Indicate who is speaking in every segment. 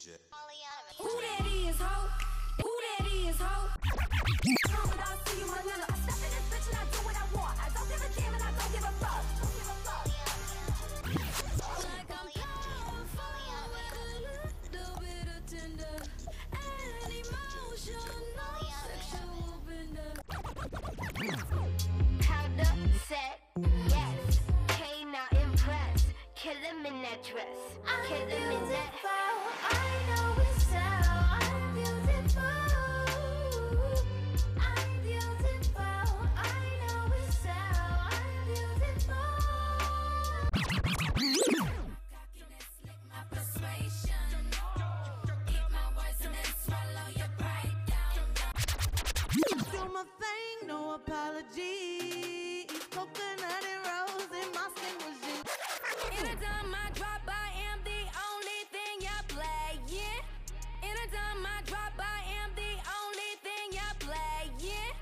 Speaker 1: Who that is, ho? Who that is, ho? I see you, my little. I step in this bitch and I do what I want. I don't give a damn and I don't give a fuck. Like I'm powerful with a little bit of tender and emotional sexual bender.
Speaker 2: Powder set, yes. K not impressed. Kill him in that dress. Kill him in that. I know it's so. I'm beautiful. I'm beautiful. I know it's so. I'm beautiful. Cockiness, lick my persuasion. Eat my words and then swallow your pride down.
Speaker 3: Do my thing, no apology. Coconut and rose in my sandwiches.
Speaker 1: Anytime I drop, I am the only thing you're playing. Anytime I drop, I am the only thing you're playing.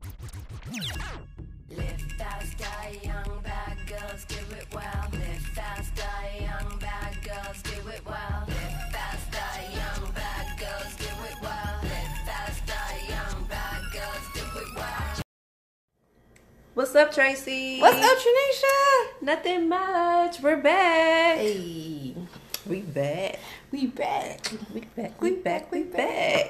Speaker 2: Live faster, young bad girls, do it well. Live faster, young bad girls, do it well. Live faster, young bad girls, do it well. Live faster, young bad girls, do it well.
Speaker 4: What's up, Tracy?
Speaker 5: What's up, Tranisha?
Speaker 4: Nothing much. We're back.
Speaker 5: Hey,
Speaker 4: We back.
Speaker 5: we back.
Speaker 4: We back. We back. We back.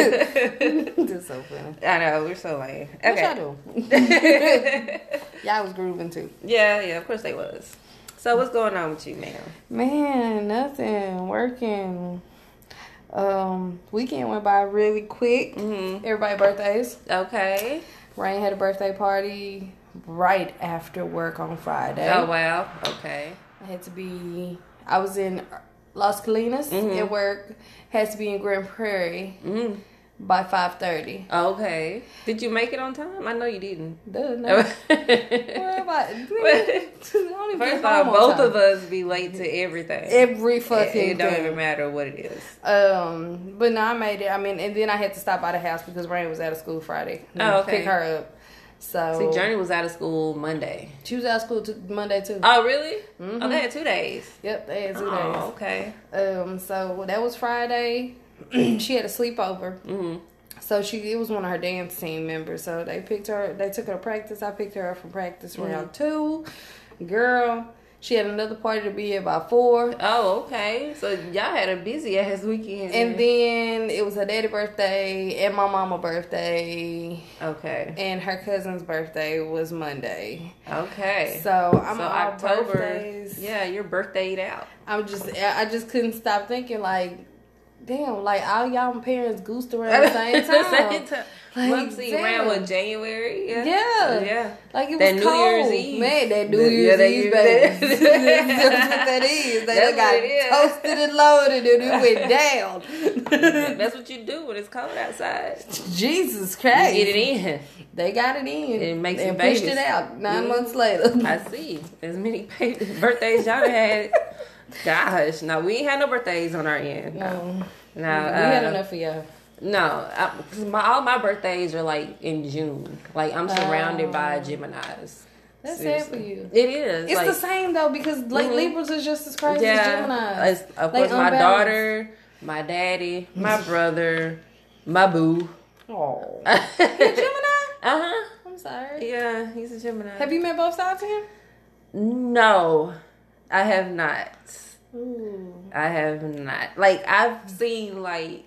Speaker 5: This is so funny.
Speaker 4: I know, we're so lame.
Speaker 5: What
Speaker 4: Okay.
Speaker 5: y'all doing? Y'all was grooving too.
Speaker 4: Yeah, of course they was. So what's going on with you, ma'am?
Speaker 5: Man, nothing. Working. Weekend went by really quick.
Speaker 4: Mm-hmm.
Speaker 5: Everybody birthdays.
Speaker 4: Okay.
Speaker 5: Rain had a birthday party right after work on Friday.
Speaker 4: Oh, wow. Okay.
Speaker 5: I was in Las Colinas
Speaker 4: Mhm.
Speaker 5: at work. Had to be in Grand Prairie
Speaker 4: Mm-hmm.
Speaker 5: by 5:30.
Speaker 4: Okay. Did you make it on time? I know you didn't.
Speaker 5: Duh, no. What about
Speaker 4: First of all, both of us be late to everything.
Speaker 5: Every fucking
Speaker 4: It don't
Speaker 5: thing.
Speaker 4: even matter what it is.
Speaker 5: But no, I made it. I mean, and then I had to stop by the house because Rain was out of school Friday.
Speaker 4: Oh, okay.
Speaker 5: Pick her up. So
Speaker 4: See, Journey was out of school Monday.
Speaker 5: she was out of school Monday too.
Speaker 4: Oh, really?
Speaker 5: Mhm.
Speaker 4: Oh, they had 2 days.
Speaker 5: Yep, they had 2
Speaker 4: Oh,
Speaker 5: days.
Speaker 4: okay.
Speaker 5: So that was Friday. She had a sleepover.
Speaker 4: Mm-hmm.
Speaker 5: So it was one of her dance team members. So they took her to practice. I picked her up from practice round 2. Girl, she had another party to be at by 4.
Speaker 4: Oh, okay. So y'all had a busy ass weekend.
Speaker 5: And then it was her daddy's birthday and my mama's birthday.
Speaker 4: Okay.
Speaker 5: And her cousin's birthday was Monday.
Speaker 4: Okay.
Speaker 5: So I'm
Speaker 4: So
Speaker 5: all
Speaker 4: October.
Speaker 5: birthdays.
Speaker 4: Yeah, you're birthdayed out.
Speaker 5: I just couldn't stop thinking like, damn, like all y'all parents goosed around the same time. Like,
Speaker 4: Mumsy
Speaker 5: damn.
Speaker 4: ran with January.
Speaker 5: Yeah.
Speaker 4: Yeah.
Speaker 5: Like it was
Speaker 4: That New
Speaker 5: cold.
Speaker 4: Year's Eve.
Speaker 5: Man, that New
Speaker 4: Yeah,
Speaker 5: Year's
Speaker 4: that
Speaker 5: Eve,
Speaker 4: New Year's
Speaker 5: baby.
Speaker 4: Eve.
Speaker 5: That's what that is. They
Speaker 4: That's
Speaker 5: got
Speaker 4: what it is.
Speaker 5: toasted and loaded and it went down.
Speaker 4: That's what you do when it's cold outside.
Speaker 5: Jesus
Speaker 4: You
Speaker 5: Christ.
Speaker 4: get it in.
Speaker 5: They got it in.
Speaker 4: It makes
Speaker 5: and
Speaker 4: some
Speaker 5: pushed
Speaker 4: babies.
Speaker 5: it out 9
Speaker 4: Mhm.
Speaker 5: months later.
Speaker 4: I see. As many birthdays y'all done had. Gosh. No, we ain't had no birthdays on our end.
Speaker 5: No.
Speaker 4: No,
Speaker 5: We had enough for y'all.
Speaker 4: No, cause all my birthdays are like in June. Like I'm surrounded by Geminis.
Speaker 5: That's
Speaker 4: Seriously.
Speaker 5: sad for you.
Speaker 4: It is.
Speaker 5: It's
Speaker 4: like,
Speaker 5: the same though because like
Speaker 4: Mhm.
Speaker 5: Libras is just as crazy as Gemini.
Speaker 4: Of
Speaker 5: They
Speaker 4: course, my
Speaker 5: unbalanced.
Speaker 4: daughter, my daddy, my brother, my boo.
Speaker 5: Oh, you a Gemini?
Speaker 4: Uh-huh.
Speaker 5: I'm sorry.
Speaker 4: Yeah, he's a Gemini.
Speaker 5: Have you met both sides of him?
Speaker 4: No, I have not.
Speaker 5: Ooh.
Speaker 4: I have not. Like I've seen like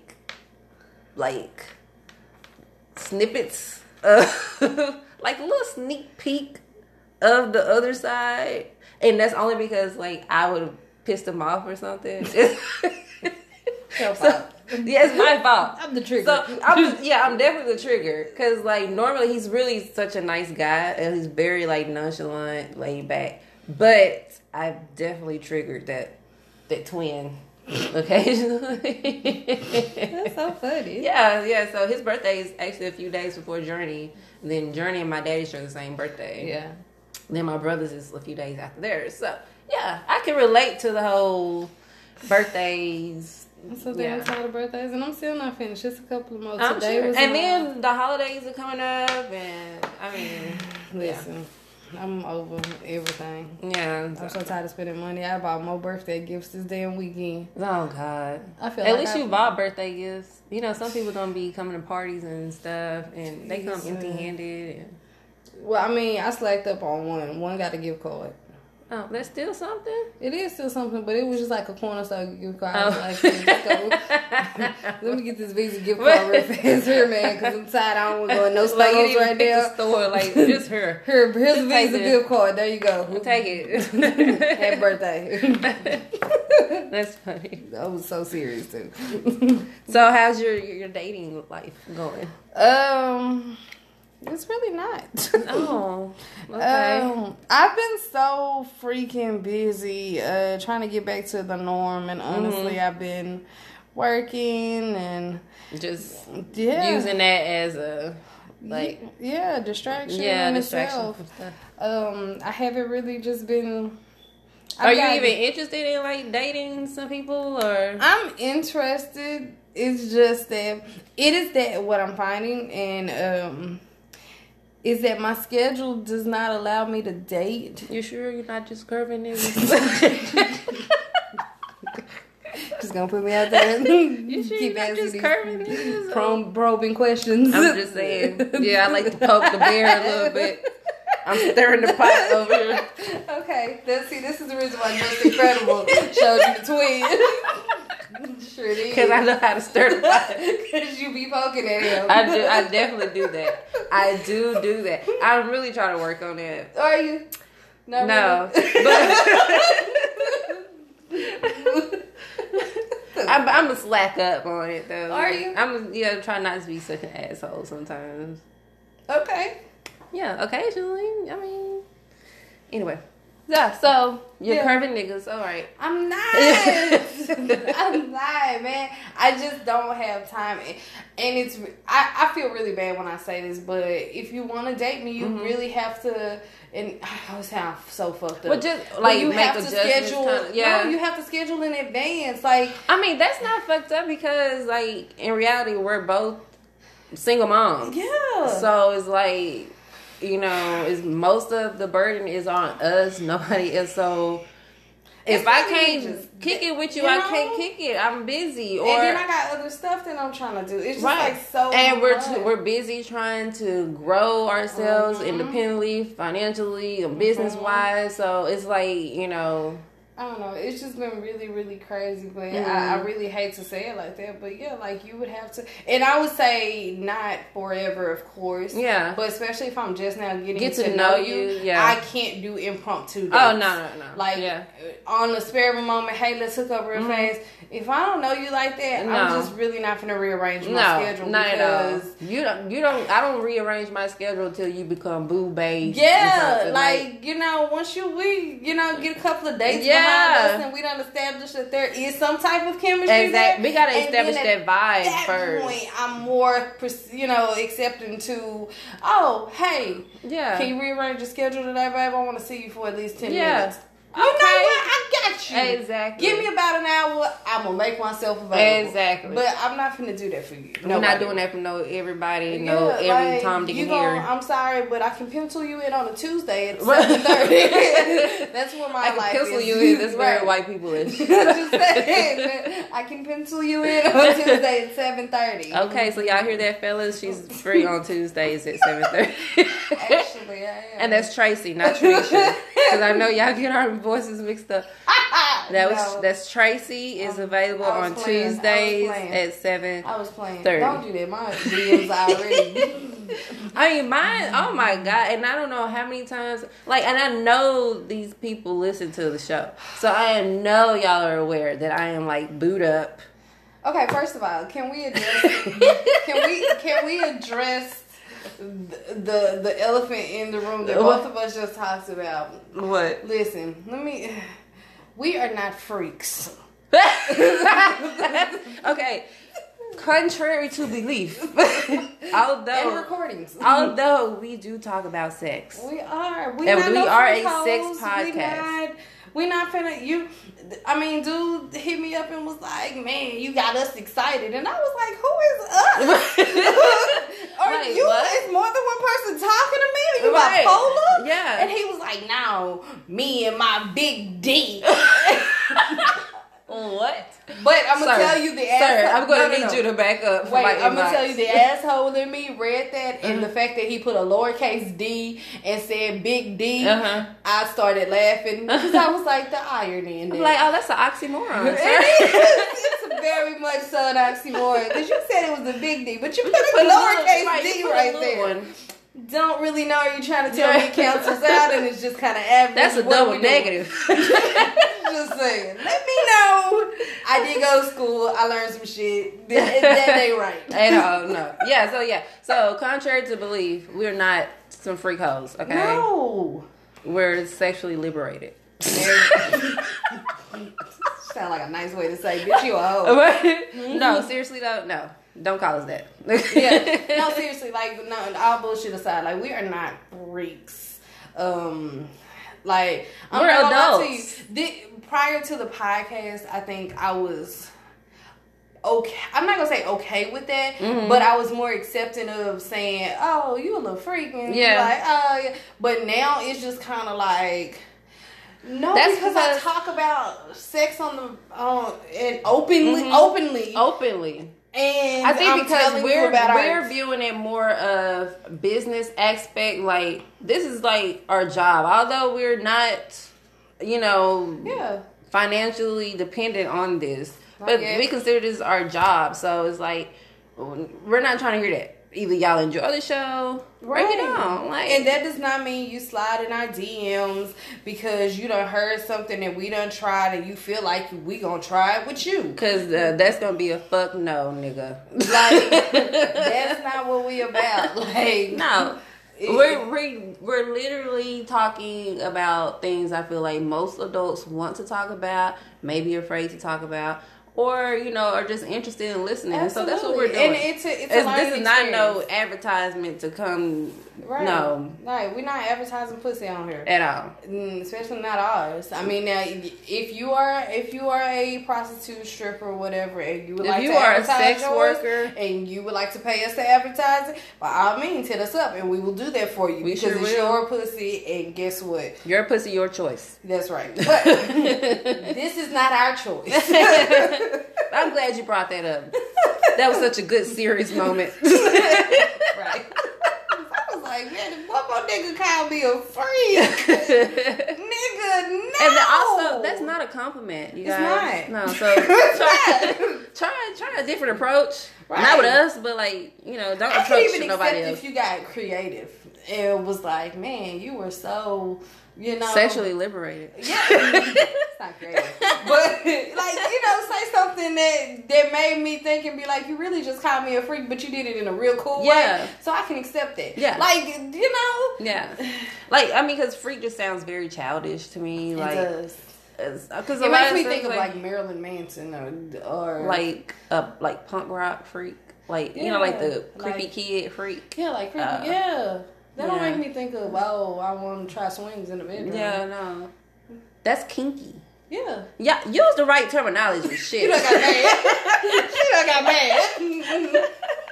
Speaker 4: snippets of like a little sneak peek of the other side, and that's only because like I would have pissed him off or something.
Speaker 5: Your fault.
Speaker 4: Yeah, it's my fault.
Speaker 5: I'm the trigger.
Speaker 4: So I'm definitely the trigger because like normally he's really such a nice guy and he's very like nonchalant, laid back. But I've definitely triggered that twin occasionally.
Speaker 5: That's so funny.
Speaker 4: Yeah. So his birthday is actually a few days before Journey. And then Journey and my daddy share the same birthday.
Speaker 5: Yeah.
Speaker 4: Then my brother's is a few days after theirs. So yeah, I can relate to the whole birthdays.
Speaker 5: I'm so damn tired of birthdays, and I'm still not finished. Just a couple of more.
Speaker 4: I'm
Speaker 5: Today
Speaker 4: sure.
Speaker 5: was
Speaker 4: And
Speaker 5: mine.
Speaker 4: then the holidays are coming up, and I mean,
Speaker 5: Listen, I'm over everything.
Speaker 4: Yeah.
Speaker 5: I'm so tired of spending money. I bought more birthday gifts this damn weekend.
Speaker 4: Oh God.
Speaker 5: I feel
Speaker 4: At
Speaker 5: like
Speaker 4: least you bought birthday gifts. You know, some people gonna be coming to parties and stuff, and they come empty-handed.
Speaker 5: Well, I mean, I slacked up on one. One got a gift card.
Speaker 4: Oh, that's still something.
Speaker 5: It is still something, but it was just like a corner store gift card. I was
Speaker 4: Oh.
Speaker 5: like, let's go. Let me get this Visa gift card real fast here, man, because I'm tired. I don't want to go in no
Speaker 4: Like, you
Speaker 5: stores
Speaker 4: didn't
Speaker 5: right
Speaker 4: pick
Speaker 5: now.
Speaker 4: the store, like just her.
Speaker 5: Here, here's a
Speaker 4: Take
Speaker 5: Visa
Speaker 4: this.
Speaker 5: gift card. There you go.
Speaker 4: Take it.
Speaker 5: Happy birthday.
Speaker 4: That's funny.
Speaker 5: That was so serious too.
Speaker 4: So, how's your dating life going?
Speaker 5: It's really not.
Speaker 4: Oh, okay.
Speaker 5: I've been so freaking busy trying to get back to the norm, and honestly, I've been working and
Speaker 4: Just
Speaker 5: yeah,
Speaker 4: using that as a like
Speaker 5: distraction.
Speaker 4: yeah
Speaker 5: in
Speaker 4: distraction
Speaker 5: itself.
Speaker 4: from stuff.
Speaker 5: I haven't really just been.
Speaker 4: Are you even interested in like dating some people or?
Speaker 5: I'm interested. It's just that it is that what I'm finding, and is that my schedule does not allow me to date.
Speaker 4: You sure you're not just curving niggas?
Speaker 5: Just gonna put me out there.
Speaker 4: You sure you're not
Speaker 5: asking
Speaker 4: just
Speaker 5: these
Speaker 4: curving niggas?
Speaker 5: probing questions.
Speaker 4: I'm just saying. Yeah, I like to poke the bear a little bit. I'm stirring the pot over here.
Speaker 5: Okay, this is the reason why Just Incredible showed you the twin. Sure it is.
Speaker 4: Because I know how to stir the pot.
Speaker 5: Because you be poking at him.
Speaker 4: I definitely do that. I do that. I'm really trying to work on that.
Speaker 5: Are you? Not
Speaker 4: No.
Speaker 5: really?
Speaker 4: But I'm gonna slack up on it though.
Speaker 5: Are you?
Speaker 4: I'm try not to be such an asshole sometimes.
Speaker 5: Okay.
Speaker 4: Yeah, occasionally. I mean, anyway. Yeah, so you're
Speaker 5: Yeah.
Speaker 4: curving niggas. All right.
Speaker 5: I'm not. I'm not, man. I just don't have time. And it's, I feel really bad when I say this, but if you want to date me, you really have to, and I sound so fucked up.
Speaker 4: But just like
Speaker 5: you
Speaker 4: make
Speaker 5: have to
Speaker 4: adjustments.
Speaker 5: schedule.
Speaker 4: No,
Speaker 5: You have to schedule in advance. Like,
Speaker 4: I mean, that's not fucked up because, like, in reality, we're both single moms.
Speaker 5: yeah.
Speaker 4: So it's like, you know, is most of the burden is on us, nobody else. So if
Speaker 5: It's
Speaker 4: I
Speaker 5: not
Speaker 4: can't
Speaker 5: even
Speaker 4: just kick it with you,
Speaker 5: you
Speaker 4: I
Speaker 5: know?
Speaker 4: can't kick it. I'm busy, or
Speaker 5: And then I got other stuff that I'm trying to do. It's just
Speaker 4: right.
Speaker 5: like so.
Speaker 4: And
Speaker 5: much.
Speaker 4: we're busy trying to grow ourselves
Speaker 5: Mm-hmm.
Speaker 4: independently, financially, and business wise. So it's like, you know.
Speaker 5: I don't know. It's just been really, really crazy. But
Speaker 4: Mm-hmm.
Speaker 5: I really hate to say it like that. But yeah, like you would have to. And I would say not forever, of course.
Speaker 4: Yeah.
Speaker 5: But especially if I'm just now getting
Speaker 4: Get
Speaker 5: to
Speaker 4: to
Speaker 5: know
Speaker 4: know
Speaker 5: you.
Speaker 4: you, yeah.
Speaker 5: I can't do impromptu dates.
Speaker 4: Oh, no.
Speaker 5: Like,
Speaker 4: yeah.
Speaker 5: on the spare of a moment, hey, let's hook up real fast. If I don't know you like that,
Speaker 4: No.
Speaker 5: I'm just really not going to rearrange my
Speaker 4: No,
Speaker 5: schedule.
Speaker 4: not at all.
Speaker 5: because
Speaker 4: I don't rearrange my schedule until you become boo babe.
Speaker 5: yeah, like, you know, once we get a couple of dates
Speaker 4: Yeah.
Speaker 5: behind us and we done established that there is some type of chemistry
Speaker 4: exactly.
Speaker 5: there.
Speaker 4: We gotta
Speaker 5: and
Speaker 4: establish
Speaker 5: then
Speaker 4: that vibe
Speaker 5: at that
Speaker 4: first.
Speaker 5: point, I'm more, accepting to, oh, hey,
Speaker 4: Yeah.
Speaker 5: can you rearrange your schedule today, babe? I want to see you for at least 10
Speaker 4: Yeah.
Speaker 5: minutes. You
Speaker 4: Okay.
Speaker 5: know what? I got you.
Speaker 4: Exactly.
Speaker 5: Give me about an hour. I'm gonna make myself available.
Speaker 4: Exactly.
Speaker 5: But I'm not finna do that for you.
Speaker 4: We're not doing that for everybody, every
Speaker 5: like,
Speaker 4: Tom, Dick,
Speaker 5: you
Speaker 4: and
Speaker 5: gon-
Speaker 4: Harry.
Speaker 5: I'm sorry, but I can pencil you in on a Tuesday at 7:30. That's where my
Speaker 4: I can
Speaker 5: life
Speaker 4: pencil
Speaker 5: is.
Speaker 4: you in. That's very
Speaker 5: Right.
Speaker 4: white people-ish.
Speaker 5: I'm just saying. I can pencil you in on Tuesday at 7:30.
Speaker 4: Okay, so y'all hear that, fellas? She's free on Tuesdays at 7:30.
Speaker 5: Actually, I am.
Speaker 4: And that's Tracy, not Trisha. Because I know y'all get our voices mixed up.
Speaker 5: No.
Speaker 4: That's Tracy is available
Speaker 5: I was
Speaker 4: on
Speaker 5: playing. I was
Speaker 4: Tuesdays
Speaker 5: playing.
Speaker 4: at 7.
Speaker 5: I was playing.
Speaker 4: 30.
Speaker 5: Don't do that. My DMs already.
Speaker 4: I mean, mine, oh my God. And I don't know how many times, like, and I know these people listen to the show. So I know y'all are aware that I am, like, booed up.
Speaker 5: Okay, first of all, can we address the elephant in the room that both of us just talked about?
Speaker 4: What?
Speaker 5: Listen, we are not freaks.
Speaker 4: Okay. Contrary to belief,
Speaker 5: And recordings.
Speaker 4: although we do talk about sex,
Speaker 5: We are.
Speaker 4: And
Speaker 5: not
Speaker 4: we
Speaker 5: no
Speaker 4: are
Speaker 5: freak
Speaker 4: a sex
Speaker 5: hoes.
Speaker 4: podcast.
Speaker 5: We not finna dude hit me up and was like, man, you got us excited. And I was like, who is us? Are
Speaker 4: Like,
Speaker 5: you?
Speaker 4: what?
Speaker 5: Is more than one person talking to me? Are you
Speaker 4: Right.
Speaker 5: bipolar?
Speaker 4: Yeah.
Speaker 5: And he was like, "No, me and my big D."
Speaker 4: What?
Speaker 5: But I'm gonna
Speaker 4: Sir,
Speaker 5: tell you the
Speaker 4: Sir,
Speaker 5: asshole.
Speaker 4: I'm gonna
Speaker 5: No,
Speaker 4: need
Speaker 5: no.
Speaker 4: you to back up. For
Speaker 5: Wait,
Speaker 4: my
Speaker 5: I'm gonna
Speaker 4: inbox.
Speaker 5: tell you the asshole in me read that, and the fact that he put a lowercase d and said big D, I started laughing because I was like, the irony in
Speaker 4: I'm
Speaker 5: that.
Speaker 4: like, oh, that's an oxymoron.
Speaker 5: It
Speaker 4: sir.
Speaker 5: is. It's very much so an oxymoron because you said it was a big D, but you put a
Speaker 4: Put a little-
Speaker 5: lowercase
Speaker 4: right,
Speaker 5: D
Speaker 4: you put a
Speaker 5: right
Speaker 4: little
Speaker 5: there.
Speaker 4: one.
Speaker 5: Don't really know. You're trying to tell me it cancels out, and it's just kind of average.
Speaker 4: That's a
Speaker 5: What
Speaker 4: double
Speaker 5: we doing?
Speaker 4: negative.
Speaker 5: Just saying. Let me know. I did go to school. I learned some shit. That ain't right.
Speaker 4: No. Yeah. So contrary to belief, we're not some freak hoes. Okay.
Speaker 5: No.
Speaker 4: We're sexually liberated.
Speaker 5: Sound like a nice way to say, bitch, you a hoe.
Speaker 4: No, seriously though, no. Don't call us that.
Speaker 5: Yeah. No, seriously, like, no, all bullshit aside, like, we are not freaks. Like, I'm
Speaker 4: We're
Speaker 5: not gonna lie
Speaker 4: adults.
Speaker 5: to you. Prior to the podcast, I think I was okay. I'm not gonna say okay with that, but I was more accepting of saying, "Oh, you a little freak," and
Speaker 4: Yeah.
Speaker 5: like, "Oh, yeah." But now it's just kind of like. No,
Speaker 4: That's
Speaker 5: because I
Speaker 4: because-
Speaker 5: talk about sex on the and openly. And
Speaker 4: I think
Speaker 5: I'm
Speaker 4: because
Speaker 5: telling you about
Speaker 4: we're
Speaker 5: our
Speaker 4: viewing it more of business aspect. Like, this is like our job. Although we're not,
Speaker 5: yeah.
Speaker 4: financially dependent on this,
Speaker 5: Not
Speaker 4: but
Speaker 5: yet.
Speaker 4: we consider this our job. So it's like we're not trying to hear that. Either y'all enjoy the show, break it on. Like,
Speaker 5: And that does not mean you slide in our DMs because you done heard something that we done tried and you feel like we gonna try it with you.
Speaker 4: because that's gonna be a fuck no, nigga.
Speaker 5: Like, that's not what we about. Like,
Speaker 4: No. We're literally talking about things I feel like most adults want to talk about, maybe afraid to talk about, or are just interested in listening.
Speaker 5: Absolutely.
Speaker 4: So that's what we're doing.
Speaker 5: And it's a
Speaker 4: this
Speaker 5: learning
Speaker 4: is not no
Speaker 5: experience.
Speaker 4: advertisement to come.
Speaker 5: Right.
Speaker 4: No,
Speaker 5: Right. We're not advertising pussy on here.
Speaker 4: at all.
Speaker 5: Especially not ours. I mean, now, if you are a prostitute, stripper, whatever, and you would
Speaker 4: If
Speaker 5: like
Speaker 4: you
Speaker 5: to
Speaker 4: are a
Speaker 5: advertise
Speaker 4: sex
Speaker 5: yours,
Speaker 4: worker,
Speaker 5: and you would like to pay us to advertise it, by all means, hit us up, and we will do that for you
Speaker 4: We
Speaker 5: because
Speaker 4: sure
Speaker 5: it's
Speaker 4: will.
Speaker 5: your pussy. And guess what?
Speaker 4: Your pussy, your choice.
Speaker 5: That's right. But this is not our choice.
Speaker 4: I'm glad you brought that up. That was such a good serious moment.
Speaker 5: Right. I was like, man, if one more nigga call me a freak, nigga, no.
Speaker 4: And also, that's not a compliment, you
Speaker 5: It's
Speaker 4: guys.
Speaker 5: not.
Speaker 4: No, so try a different approach.
Speaker 5: Right.
Speaker 4: Not with us, but don't
Speaker 5: I
Speaker 4: approach
Speaker 5: could even
Speaker 4: nobody
Speaker 5: accept
Speaker 4: else.
Speaker 5: if you got creative and was like, man, you were so,
Speaker 4: Sexually liberated.
Speaker 5: Yeah, it's not creative, but say something that made me think and be like, you really just called me a freak, but you did it in a real cool
Speaker 4: Yeah.
Speaker 5: way, so I can accept that.
Speaker 4: Yeah.
Speaker 5: Yeah,
Speaker 4: Yeah. Because freak just sounds very childish to me.
Speaker 5: it
Speaker 4: Like,
Speaker 5: does.
Speaker 4: because
Speaker 5: It makes me think of like Marilyn Manson or
Speaker 4: like punk rock freak. Like,
Speaker 5: Yeah,
Speaker 4: like the creepy
Speaker 5: like-
Speaker 4: kid freak.
Speaker 5: yeah, like creepy. Yeah, that don't
Speaker 4: yeah.
Speaker 5: make me think of I want to try swings in the bedroom.
Speaker 4: Yeah, no. That's kinky.
Speaker 5: Yeah.
Speaker 4: Yeah, use the right terminology. Shit.
Speaker 5: You done got mad. She done got mad.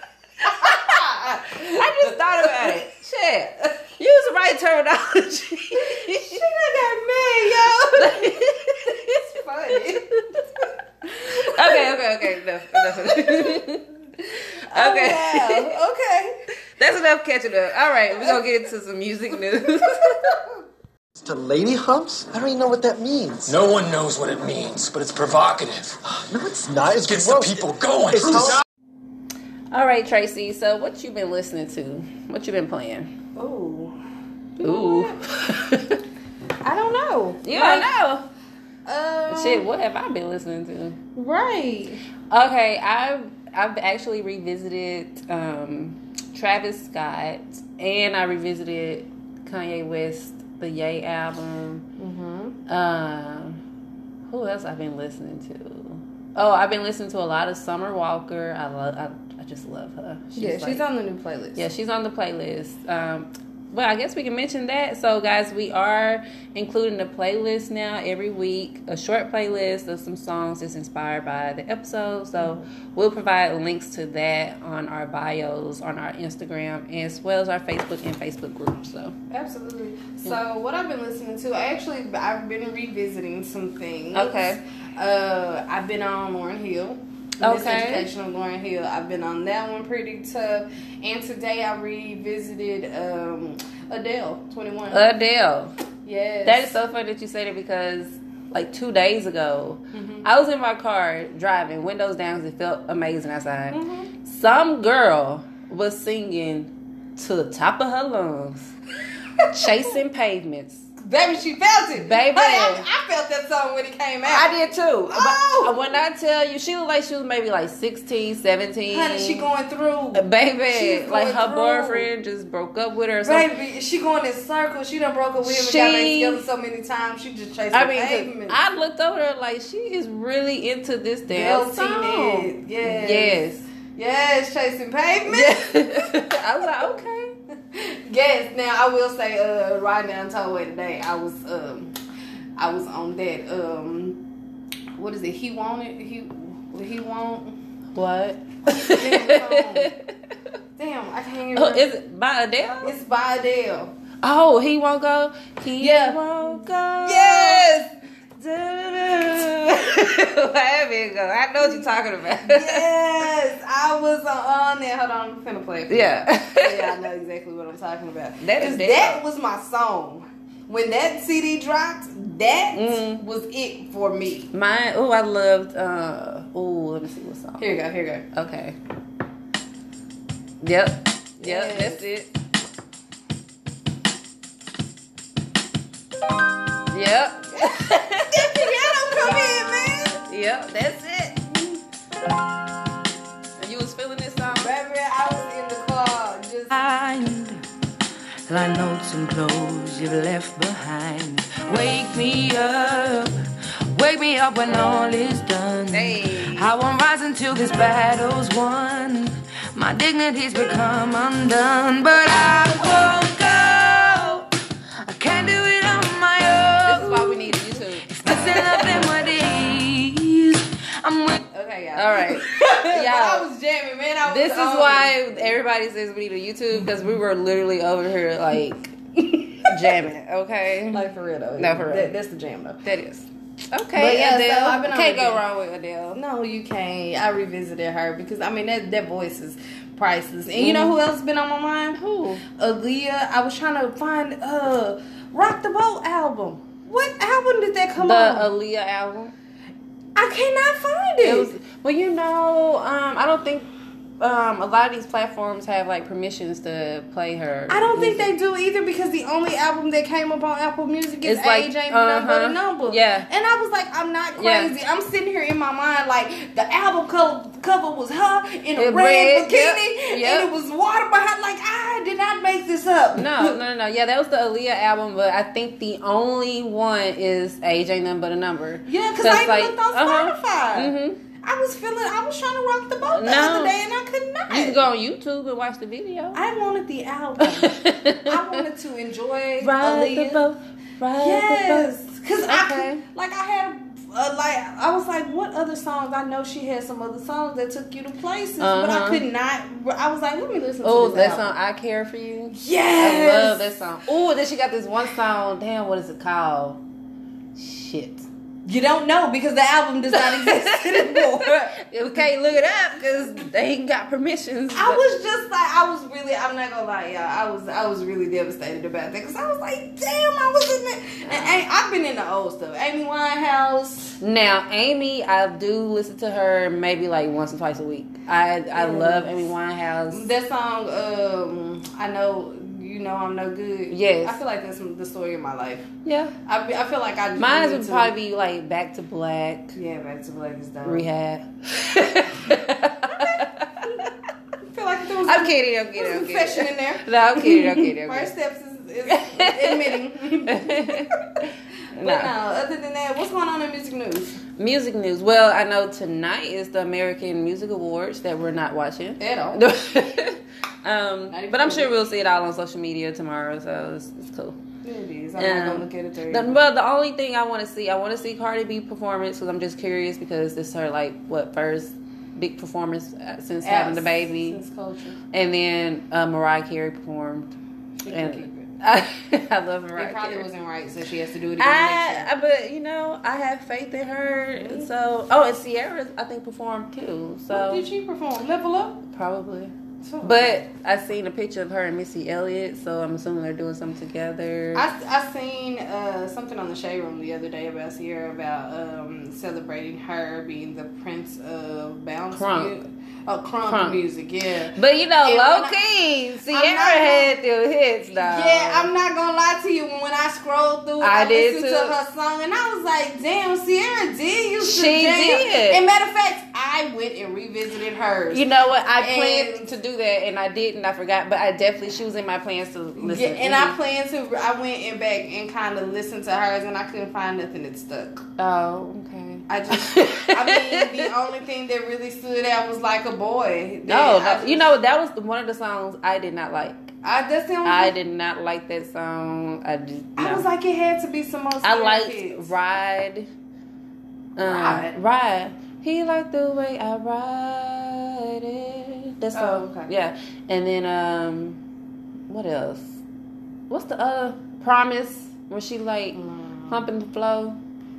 Speaker 4: I just thought about it. Shit. Use the right terminology.
Speaker 5: She done got mad, yo. It's funny.
Speaker 4: Okay. Enough.
Speaker 5: Oh,
Speaker 4: Okay.
Speaker 5: wow. Okay.
Speaker 4: That's enough catching up. All right, we're going to get into some music news.
Speaker 6: To lady humps? I don't even know what that means.
Speaker 7: No one knows what it means, but it's provocative.
Speaker 6: No, it's not. It's
Speaker 7: Gets
Speaker 6: gross.
Speaker 7: the people going.
Speaker 6: It's just-
Speaker 4: All right, Tracy. So what you been listening to? What you been playing?
Speaker 5: Ooh.
Speaker 4: Ooh.
Speaker 5: I don't know.
Speaker 4: You don't know.
Speaker 5: Shit.
Speaker 4: What have I been listening to?
Speaker 5: Right.
Speaker 4: Okay, I've actually revisited Travis Scott, and I revisited Kanye West, the Ye album. Who else I've been listening to? Oh, I've been listening to a lot of Summer Walker. I just love her.
Speaker 5: She's on the new playlist.
Speaker 4: Yeah, she's on the playlist. Well, I guess we can mention that. So, guys, we are including a playlist now every week, a short playlist of some songs that's inspired by the episode. So, we'll provide links to that on our bios, on our Instagram, as well as our Facebook and Facebook group. So,
Speaker 5: absolutely. So, what I've been listening to, I've been revisiting some things.
Speaker 4: Okay.
Speaker 5: I've been on Lauryn Hill. Miseducation of Lauryn Hill. I've been on that one pretty tough. And today I revisited Adele, 21.
Speaker 4: Adele.
Speaker 5: Yes.
Speaker 4: That is so funny that you said it because like 2 days ago, I was in my car driving, windows down, because it felt amazing outside. Some girl was singing to the top of her lungs, Chasing Pavements.
Speaker 5: Baby, she felt it.
Speaker 4: Baby.
Speaker 5: Honey, I felt that song when it came out.
Speaker 4: I did too.
Speaker 5: Oh.
Speaker 4: But when I tell you, she looked like she was maybe like 16, 17.
Speaker 5: Honey, she going through.
Speaker 4: Baby,
Speaker 5: She's
Speaker 4: like
Speaker 5: going
Speaker 4: her
Speaker 5: through.
Speaker 4: boyfriend just broke up with her. Or something.
Speaker 5: Baby, she going in circles. She done broke up with him and got back together so many times. She just chasing pavement.
Speaker 4: I looked over her like she is really into this damn song.
Speaker 5: Belting it. Yes. Yes, chasing pavement.
Speaker 4: Yeah. I was like, okay.
Speaker 5: Yes. Now I will say, riding down Tollway today, I was on that. What is it? He wanted. He want.
Speaker 4: What?
Speaker 5: Damn, I can't remember.
Speaker 4: Oh, is it by Adele?
Speaker 5: It's by Adele.
Speaker 4: Oh, he won't go. He won't go.
Speaker 5: Yes.
Speaker 4: Let me go. I know what you're talking about.
Speaker 5: Yes, I was on there. Hold on, I'm finna play it.
Speaker 4: Yeah.
Speaker 5: Yeah, I know exactly what I'm talking about. That was my song. When that CD dropped, that was it for me.
Speaker 4: Mine. Oh, I loved. Let me see what song.
Speaker 5: Here you go.
Speaker 4: Okay. Yep. That's it. Yep.
Speaker 5: That piano come in, man.
Speaker 4: Yep, that's it. And you was feeling this song?
Speaker 5: Baby, I was in the car just.
Speaker 8: Line notes and clothes you've left behind. Wake me up when all is done.
Speaker 4: Hey.
Speaker 8: I won't rise until this battle's won. My dignity's become undone, but I won't go. I can't do it on my own.
Speaker 4: This is why we need YouTube.
Speaker 8: It's messing up in my days. I'm with.
Speaker 5: Okay, y'all.
Speaker 4: All right.
Speaker 5: Yeah, I was jamming, man.
Speaker 4: This is why everybody says we need a YouTube, because we were literally over here like jamming. Okay.
Speaker 5: Like for real though.
Speaker 4: No, for real.
Speaker 5: That's the jam though.
Speaker 4: That is.
Speaker 5: But
Speaker 4: Okay,
Speaker 5: yeah,
Speaker 4: Adele.
Speaker 5: so I've been on
Speaker 4: Can't go
Speaker 5: Adele.
Speaker 4: wrong with Adele.
Speaker 5: No, you can't. I revisited her because I mean that voice is priceless. And you know who else has been on my mind?
Speaker 4: Who?
Speaker 5: Aaliyah. I was trying to find Rock the Boat album. What album did that come
Speaker 4: The
Speaker 5: on?
Speaker 4: Aaliyah album.
Speaker 5: I cannot find it.
Speaker 4: Well, you know, I don't think a lot of these platforms have like permissions to play her.
Speaker 5: I don't think
Speaker 4: music.
Speaker 5: they do either because the only album that came up on Apple Music is
Speaker 4: It's like,
Speaker 5: Age Ain't Nothing But a Number.
Speaker 4: Yeah.
Speaker 5: And I was like, I'm not
Speaker 4: Yeah.
Speaker 5: crazy. I'm sitting here in my mind like the album cover was her in a
Speaker 4: In
Speaker 5: red
Speaker 4: red,
Speaker 5: bikini
Speaker 4: yep.
Speaker 5: and it was water behind. Like, I did not make this up.
Speaker 4: No. Yeah, that was the Aaliyah album, but I think the only one is Age Ain't Nothing But a Number.
Speaker 5: Yeah, because I even looked on Spotify.
Speaker 4: Mm-hmm.
Speaker 5: I was trying to rock the boat the other day and I could not.
Speaker 4: You can go on YouTube and watch the video.
Speaker 5: I wanted the album. I wanted to enjoy
Speaker 4: Ride
Speaker 5: Aaliyah.
Speaker 4: the boat. Ride
Speaker 5: Yes,
Speaker 4: the boat.
Speaker 5: because
Speaker 4: Okay.
Speaker 5: I was like, what other songs? I know she had some other songs that took you to places, but I could not. I was like, let me listen to
Speaker 4: Oh,
Speaker 5: this
Speaker 4: that
Speaker 5: album.
Speaker 4: song, I Care For You.
Speaker 5: Yes,
Speaker 4: I love that song. Oh, then she got this one song. Damn, what is it called? Shit.
Speaker 5: You don't know because the album does not exist anymore.
Speaker 4: We can't look it up because they ain't got permissions.
Speaker 5: I was just like, I'm not gonna lie, y'all. I was really devastated about that because I was like, damn, I was in there. And I've been in the old stuff. Amy Winehouse.
Speaker 4: Now, Amy, I do listen to her maybe like once or twice a week. I love Amy Winehouse.
Speaker 5: That song, I know, you know, I'm no good.
Speaker 4: Yes.
Speaker 5: I feel like that's the story of my life.
Speaker 4: Yeah.
Speaker 5: I feel like I.
Speaker 4: Mine
Speaker 5: need
Speaker 4: would
Speaker 5: to-
Speaker 4: probably be like Back to Black,
Speaker 5: Yeah, Back to Black is done.
Speaker 4: Rehab.
Speaker 5: I feel like there was
Speaker 4: I'm kidding.
Speaker 5: some confession in there.
Speaker 4: No, I'm kidding.
Speaker 5: First steps is admitting. But no, other than that, what's going on in music news?
Speaker 4: Music news. Well, I know tonight is the American Music Awards that we're not watching.
Speaker 5: At all.
Speaker 4: But I'm sure we'll see it all on social media tomorrow, so it's cool.
Speaker 5: It is. I'm not gonna look at it Thursday.
Speaker 4: Well, the only thing I want to see Cardi B performance because I'm just curious because it's her first big performance since having the baby.
Speaker 5: Since Culture.
Speaker 4: And then Mariah Carey performed.
Speaker 5: She can keep it.
Speaker 4: I love Mariah
Speaker 5: It probably
Speaker 4: Carey.
Speaker 5: wasn't right, so she has to do it again next year.
Speaker 4: But I have faith in her.
Speaker 5: Really?
Speaker 4: So, and Sierra I think performed too. So
Speaker 5: What did she perform? Level Up?
Speaker 4: probably.
Speaker 5: So,
Speaker 4: But I seen a picture of her and Missy Elliott, so I'm assuming they're doing something together.
Speaker 5: I seen something on the Shade Room the other day about Sierra about celebrating her being the prince of bounce
Speaker 4: Crunk.
Speaker 5: Crunk music, yeah.
Speaker 4: But
Speaker 5: And
Speaker 4: low
Speaker 5: when
Speaker 4: key, Sierra
Speaker 5: I'm not
Speaker 4: had them hits though.
Speaker 5: Yeah, I'm not gonna lie to you. When I scrolled through,
Speaker 4: I did
Speaker 5: listened
Speaker 4: too.
Speaker 5: to her song, and I was like, "Damn, Sierra did used to
Speaker 4: She
Speaker 5: jam."
Speaker 4: did.
Speaker 5: And matter of fact, I went and revisited hers.
Speaker 4: You know what? I
Speaker 5: And-
Speaker 4: planned to do that, and I didn't. I forgot, but she was in my plans to listen.
Speaker 5: Yeah, and I planned to. I went and back and kind of listened to hers, and I couldn't find nothing that stuck.
Speaker 4: Oh, okay.
Speaker 5: The only thing that really stood out was Like a Boy.
Speaker 4: That was one of the songs I did not like.
Speaker 5: That's the only.
Speaker 4: I did not like that song.
Speaker 5: I was like, it had to be some more.
Speaker 4: I liked
Speaker 5: hits.
Speaker 4: Ride. Ride. He liked the way I ride it. That's all.
Speaker 5: okay.
Speaker 4: Yeah. And then what else? What's the other Promise? When she humping the flow.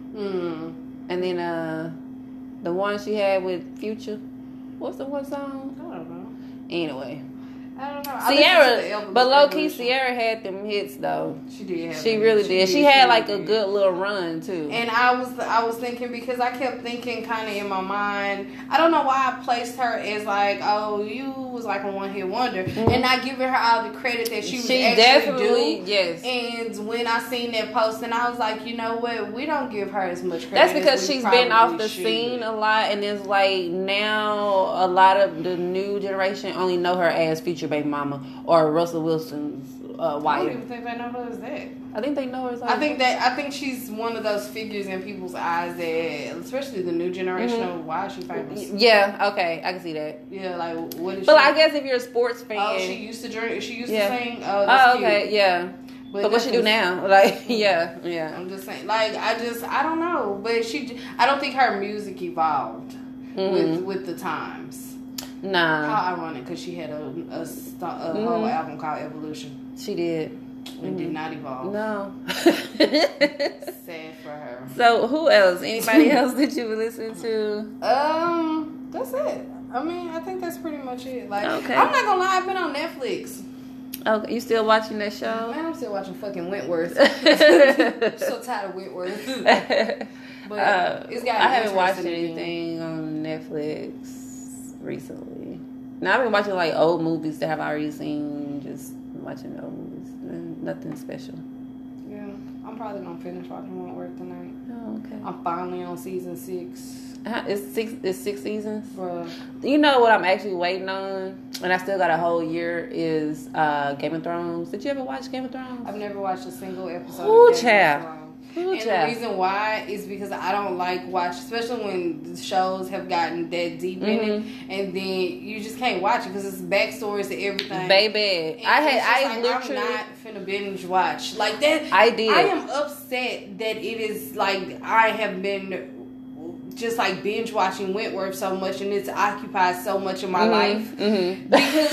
Speaker 4: And then the one she had with Future. What's the one song?
Speaker 5: I don't know.
Speaker 4: Anyway.
Speaker 5: I don't know.
Speaker 4: Sierra, but low key, Sierra had them hits though.
Speaker 5: She did.
Speaker 4: She really did. She had like a good little run too.
Speaker 5: And I was thinking because I kept thinking kind of in my mind. I don't know why I placed her as like, oh, you was like a one hit wonder, and not giving her all the credit that she was actually
Speaker 4: definitely
Speaker 5: due.
Speaker 4: yes.
Speaker 5: And when I seen that post, and I was like, you know what, we don't give her as much credit.
Speaker 4: That's because
Speaker 5: as we
Speaker 4: she's been off
Speaker 5: probably
Speaker 4: the
Speaker 5: should.
Speaker 4: scene a lot, and it's like now a lot of the new generation only know her as Future Baby Mama or Russell Wilson's
Speaker 5: I don't
Speaker 4: wife.
Speaker 5: even think they know her as that.
Speaker 4: I think they know her as.
Speaker 5: I think she's one of those figures in people's eyes that, especially the new generation, of why is she famous?
Speaker 4: Yeah, okay, I can see that.
Speaker 5: Yeah, like what is
Speaker 4: But
Speaker 5: she?
Speaker 4: I guess if you're a sports fan,
Speaker 5: Oh, she used to drink. She used
Speaker 4: Yeah.
Speaker 5: to sing. Oh, that's
Speaker 4: okay,
Speaker 5: cute.
Speaker 4: yeah. But what she do now? Like, yeah.
Speaker 5: I'm just saying. Like, I don't know. But I don't think her music evolved with the times.
Speaker 4: Nah,
Speaker 5: How ironic, because she had a whole album called Evolution.
Speaker 4: she did.
Speaker 5: It did not evolve.
Speaker 4: No.
Speaker 5: Sad for her.
Speaker 4: So who else? Anybody else that you would listen to?
Speaker 5: That's it. I mean, I think that's pretty much it. Like,
Speaker 4: Okay.
Speaker 5: I'm not gonna lie, I've been on Netflix.
Speaker 4: Okay, you still watching that show?
Speaker 5: Man, I'm still watching fucking Wentworth. I'm so tired of Wentworth. But it's got.
Speaker 4: I haven't watched
Speaker 5: interesting
Speaker 4: anything on Netflix recently. Now I've been watching like old movies that I've already seen. Just watching old movies. Nothing special.
Speaker 5: Yeah, I'm probably gonna finish watching Wentworth tonight.
Speaker 4: Oh, okay.
Speaker 5: I'm finally on season 6.
Speaker 4: It's six seasons.
Speaker 5: Bruh.
Speaker 4: You know what I'm actually waiting on, and I still got a whole year, is Game of Thrones. Did you ever watch Game of Thrones?
Speaker 5: I've never watched a single episode.
Speaker 4: Ooh,
Speaker 5: of Game of
Speaker 4: child.
Speaker 5: Thrones.
Speaker 4: Ooh,
Speaker 5: And
Speaker 4: child.
Speaker 5: the reason why is because I don't like watch, especially when the shows have gotten that deep in it, and then you just can't watch it because it's backstories to everything.
Speaker 4: Baby,
Speaker 5: And
Speaker 4: I
Speaker 5: literally,
Speaker 4: literally.
Speaker 5: I'm not finna binge watch like that.
Speaker 4: I did.
Speaker 5: I am upset that it is like I have been just like binge watching Wentworth so much, and it's occupied so much of my life because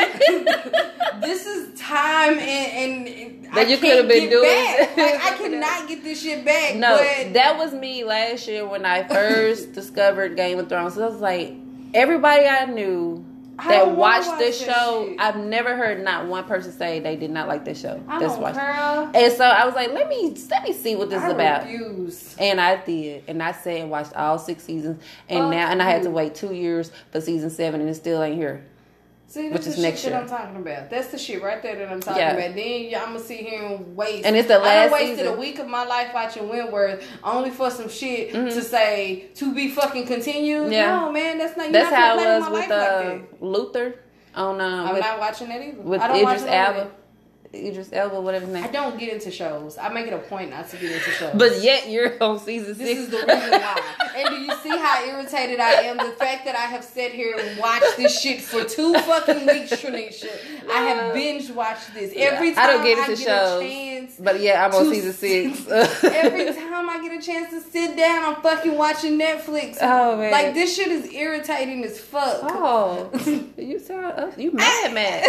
Speaker 5: this is time and
Speaker 4: That
Speaker 5: I
Speaker 4: you
Speaker 5: can't
Speaker 4: could have been
Speaker 5: get
Speaker 4: doing.
Speaker 5: back. Like I cannot get this shit back.
Speaker 4: No,
Speaker 5: but
Speaker 4: that was me last year when I first discovered Game of Thrones. So I was like, everybody I knew
Speaker 5: I
Speaker 4: that
Speaker 5: don't wanna
Speaker 4: watched
Speaker 5: watch
Speaker 4: this
Speaker 5: that
Speaker 4: show,
Speaker 5: shit.
Speaker 4: I've never heard not one person say they did not like this show.
Speaker 5: I
Speaker 4: That's
Speaker 5: don't,
Speaker 4: watched.
Speaker 5: girl.
Speaker 4: And so I was like, let me see what this is
Speaker 5: I
Speaker 4: about.
Speaker 5: refuse.
Speaker 4: And I did, and I sat and watched all 6 seasons, and
Speaker 5: Oh,
Speaker 4: now I had to
Speaker 5: you.
Speaker 4: wait 2 years for season 7, and it still ain't here.
Speaker 5: See,
Speaker 4: Which
Speaker 5: that's
Speaker 4: is
Speaker 5: the
Speaker 4: next
Speaker 5: shit
Speaker 4: year.
Speaker 5: that I'm talking about. That's the shit right there that I'm talking
Speaker 4: Yeah.
Speaker 5: about. Then I'm gonna sit here and waste.
Speaker 4: And it's the
Speaker 5: I
Speaker 4: last
Speaker 5: done wasted
Speaker 4: season.
Speaker 5: a week of my life watching Wentworth only for some shit to say to be fucking continued.
Speaker 4: Yeah.
Speaker 5: No, man, that's not. You're
Speaker 4: That's
Speaker 5: not
Speaker 4: how
Speaker 5: gonna
Speaker 4: it
Speaker 5: play
Speaker 4: was
Speaker 5: my
Speaker 4: with
Speaker 5: life like that.
Speaker 4: Luther on
Speaker 5: I'm
Speaker 4: with,
Speaker 5: not watching that either.
Speaker 4: with
Speaker 5: I don't watch
Speaker 4: Idris
Speaker 5: none of
Speaker 4: Elba. Idris Elba, whatever his name.
Speaker 5: I don't get into shows. I make it a point not to get into shows.
Speaker 4: But yet you're on season 6.
Speaker 5: This is the reason why. And do you see how irritated I am? The fact that I have sat here and watched this shit for 2 fucking weeks, Tranisha. I have binge watched this. Every time
Speaker 4: I don't get into shows.
Speaker 5: a chance.
Speaker 4: But yeah, I'm on season 6.
Speaker 5: Every time I get a chance to sit down, I'm fucking watching Netflix.
Speaker 4: Oh, man.
Speaker 5: Like, this shit is irritating as fuck.
Speaker 4: Oh, you sound you mad.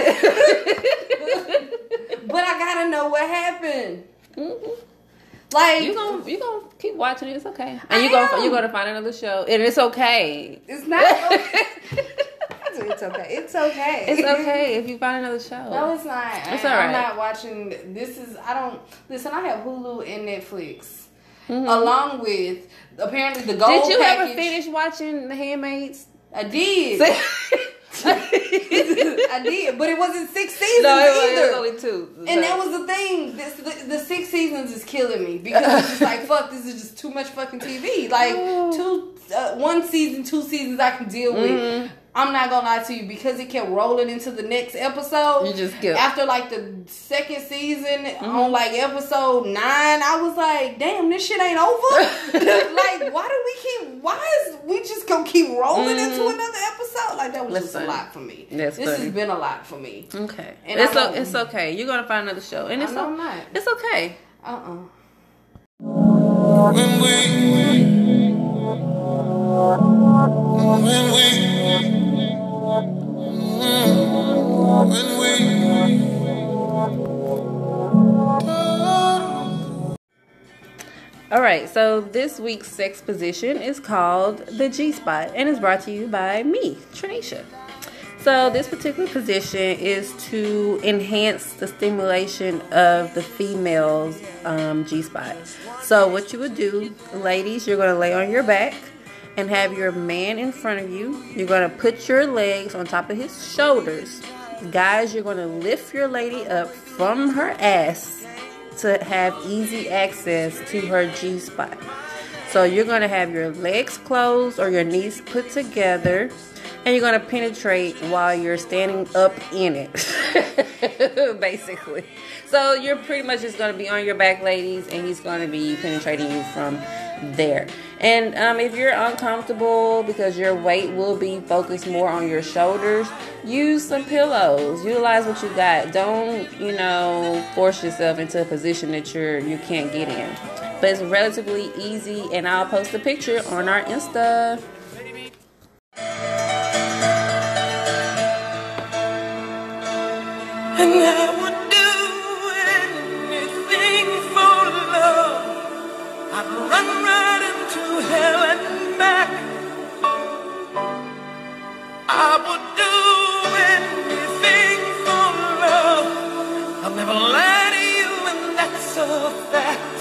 Speaker 5: But I gotta know what happened.
Speaker 4: Mm-hmm.
Speaker 5: Like,
Speaker 4: you gonna keep watching it. It's okay, and you're gonna find another show, and it's okay.
Speaker 5: It's not okay. It's okay. It's okay.
Speaker 4: It's okay if you find another show.
Speaker 5: No, it's not.
Speaker 4: It's all right.
Speaker 5: I'm not watching. I have Hulu and Netflix, along with apparently the Gold
Speaker 4: Did you
Speaker 5: package.
Speaker 4: ever finish watching The Handmaids?
Speaker 5: I did. I did, but it wasn't 6 seasons
Speaker 4: No,
Speaker 5: either.
Speaker 4: it was only 2.
Speaker 5: And that was the thing. The 6 seasons is killing me because it's just like, fuck, this is just too much fucking TV. Like, 1 season, 2 seasons I can deal with. I'm not gonna lie to you, because it kept rolling into the next episode.
Speaker 4: You just kept.
Speaker 5: After like the 2nd season, on like episode 9, I was like, damn, this shit ain't over. Like, why is we just gonna keep rolling into another episode? Like, that was just a lot for me. This has been a lot for me.
Speaker 4: Okay.
Speaker 5: And
Speaker 4: it's okay. You're gonna find another show. And it's
Speaker 5: I'm not.
Speaker 4: It's okay. Alright, so this week's sex position is called the G-spot and is brought to you by me, Tranisha. So this particular position is to enhance the stimulation of the female's G-spot. So what you would do, ladies, you're going to lay on your back and have your man in front of you. You're going to put your legs on top of his shoulders. Guys, you're going to lift your lady up from her ass to have easy access to her G-spot. So you're going to have your legs closed or your knees put together, and you're going to penetrate while you're standing up in it, basically. So you're pretty much just going to be on your back, ladies, and he's going to be penetrating you from there. And if you're uncomfortable because your weight will be focused more on your shoulders, use some pillows. Utilize what you got. Don't, force yourself into a position that you can't get in. But it's relatively easy, and I'll post a picture on our Insta.
Speaker 8: And I would do anything for love. I'd run right into hell and back. I would do anything for love. I'll never lie to you, and that's a fact.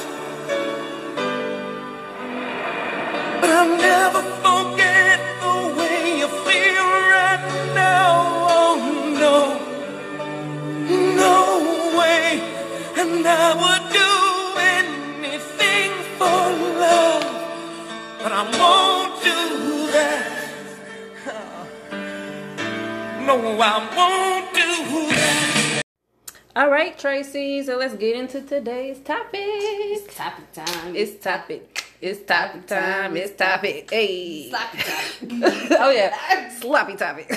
Speaker 8: But I'll never forget the way you feel right now. Oh no. No way, and I would do anything for love, but I won't do that. No, I won't do that.
Speaker 4: All right, Tracy, so let's get into today's topic.
Speaker 5: It's topic time.
Speaker 4: It's topic. It's topic time. It's topic. Hey.
Speaker 5: Sloppy topic.
Speaker 4: Oh, yeah. Sloppy topic.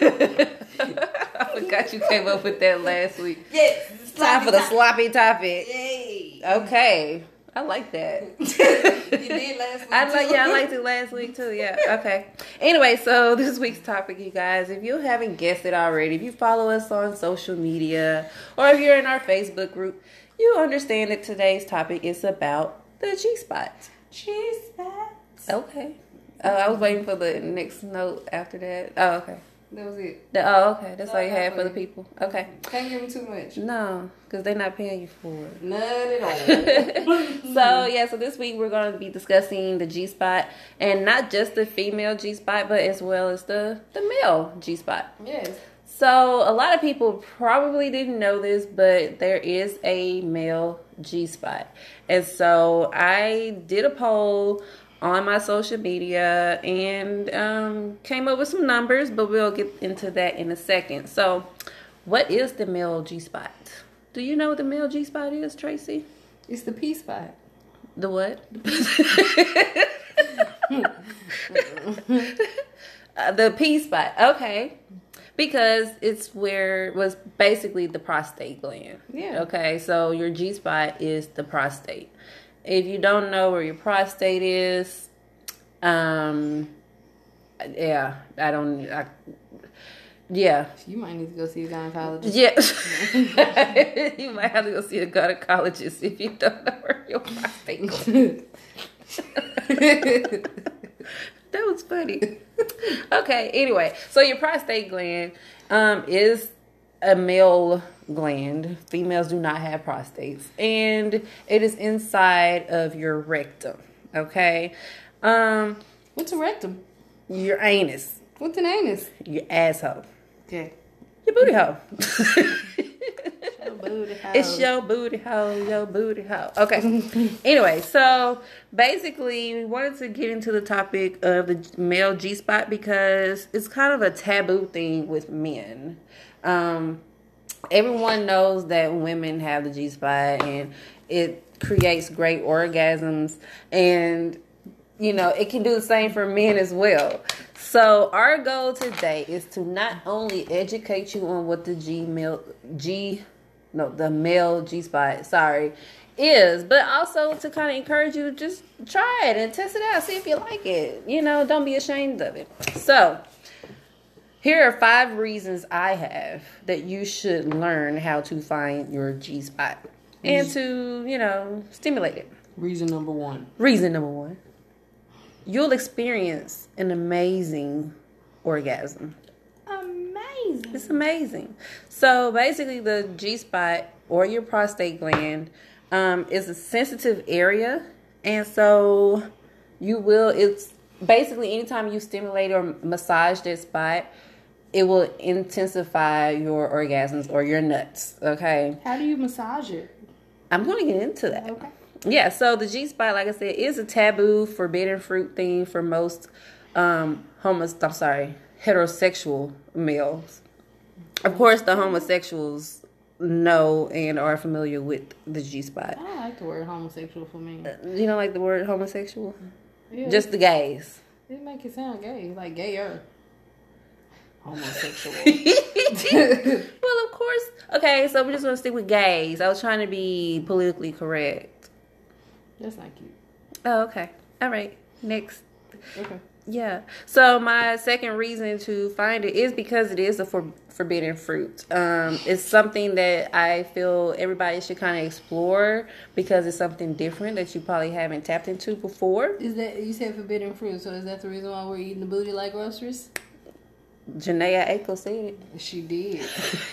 Speaker 4: I forgot you came up with that last week.
Speaker 5: Yes.
Speaker 4: Time for the sloppy topic.
Speaker 5: Yay.
Speaker 4: Okay. I like that.
Speaker 5: You did last week.
Speaker 4: I liked it last week too. Yeah. Okay. Anyway, so this week's topic, you guys, if you haven't guessed it already, if you follow us on social media or if you're in our Facebook group, you understand that today's topic is about the G-spot.
Speaker 5: G-spot.
Speaker 4: Okay. I was waiting for the next note after that. Oh, okay.
Speaker 5: That was it.
Speaker 4: Okay. That's all you had for the people. Okay.
Speaker 5: Can't give them too much.
Speaker 4: No, because they're not paying you for it.
Speaker 5: None at all.
Speaker 4: So this week we're going to be discussing the G-spot, and not just the female G-spot, but as well as the male G-spot.
Speaker 5: Yes.
Speaker 4: So a lot of people probably didn't know this, but there is a male G-spot. And so I did a poll on my social media and came up with some numbers, but we'll get into that in a second. So what is the male G-spot? Do you know what the male G spot is, Tracy?
Speaker 5: It's the P spot.
Speaker 4: The what? The P spot. Okay. Because it's where was basically the prostate gland.
Speaker 5: Yeah.
Speaker 4: Okay. So your G spot is the prostate. If you don't know where your prostate is, yeah, yeah.
Speaker 5: You might need to go see a gynecologist.
Speaker 4: Yeah. You might have to go see a gynecologist if you don't know where your prostate goes. That was funny. Okay, anyway. So your prostate gland is a male gland. Females do not have prostates. And it is inside of your rectum. Okay?
Speaker 5: What's a rectum?
Speaker 4: Your anus.
Speaker 5: What's an anus?
Speaker 4: Your asshole.
Speaker 5: Okay.
Speaker 4: Your booty hole.
Speaker 5: Your booty hole.
Speaker 4: It's your booty hole, your booty hole. Okay. Anyway, so basically we wanted to get into the topic of the male G-spot because it's kind of a taboo thing with men. Everyone knows that women have the G-spot and it creates great orgasms, and you know, it can do the same for men as well. So our goal today is to not only educate you on what the male G-spot, is, but also to kind of encourage you to just try it and test it out, see if you like it. You know, don't be ashamed of it. So here are 5 reasons I have that you should learn how to find your G-spot and to, you know, stimulate it.
Speaker 5: Reason number 1.
Speaker 4: Reason number 1. You'll experience an amazing orgasm.
Speaker 5: Amazing.
Speaker 4: It's amazing. So basically the G-spot or your prostate gland is a sensitive area. And so it's basically anytime you stimulate or massage that spot, it will intensify your orgasms or your nuts. Okay.
Speaker 5: How do you massage it?
Speaker 4: I'm going to get into that.
Speaker 5: Okay.
Speaker 4: Yeah, so the G-spot, like I said, is a taboo, forbidden fruit thing for most heterosexual males. Of course, the homosexuals know and are familiar with the G-spot.
Speaker 5: I don't like the word homosexual for me.
Speaker 4: You don't like the word homosexual?
Speaker 5: Yeah,
Speaker 4: Just the gays.
Speaker 5: It make it sound gay, like gayer. Homosexual.
Speaker 4: Well, of course. Okay, so we're just going to stick with gays. I was trying to be politically correct.
Speaker 5: That's not cute.
Speaker 4: Oh, okay. All right. Next.
Speaker 5: Okay.
Speaker 4: Yeah. So my second reason to find it is because it is a forbidden fruit. It's something that I feel everybody should kind of explore because it's something different that you probably haven't tapped into before.
Speaker 5: Is that, you said forbidden fruit, so is that the reason why we're eating the booty like groceries?
Speaker 4: Janaea Aiko said it.
Speaker 5: She did.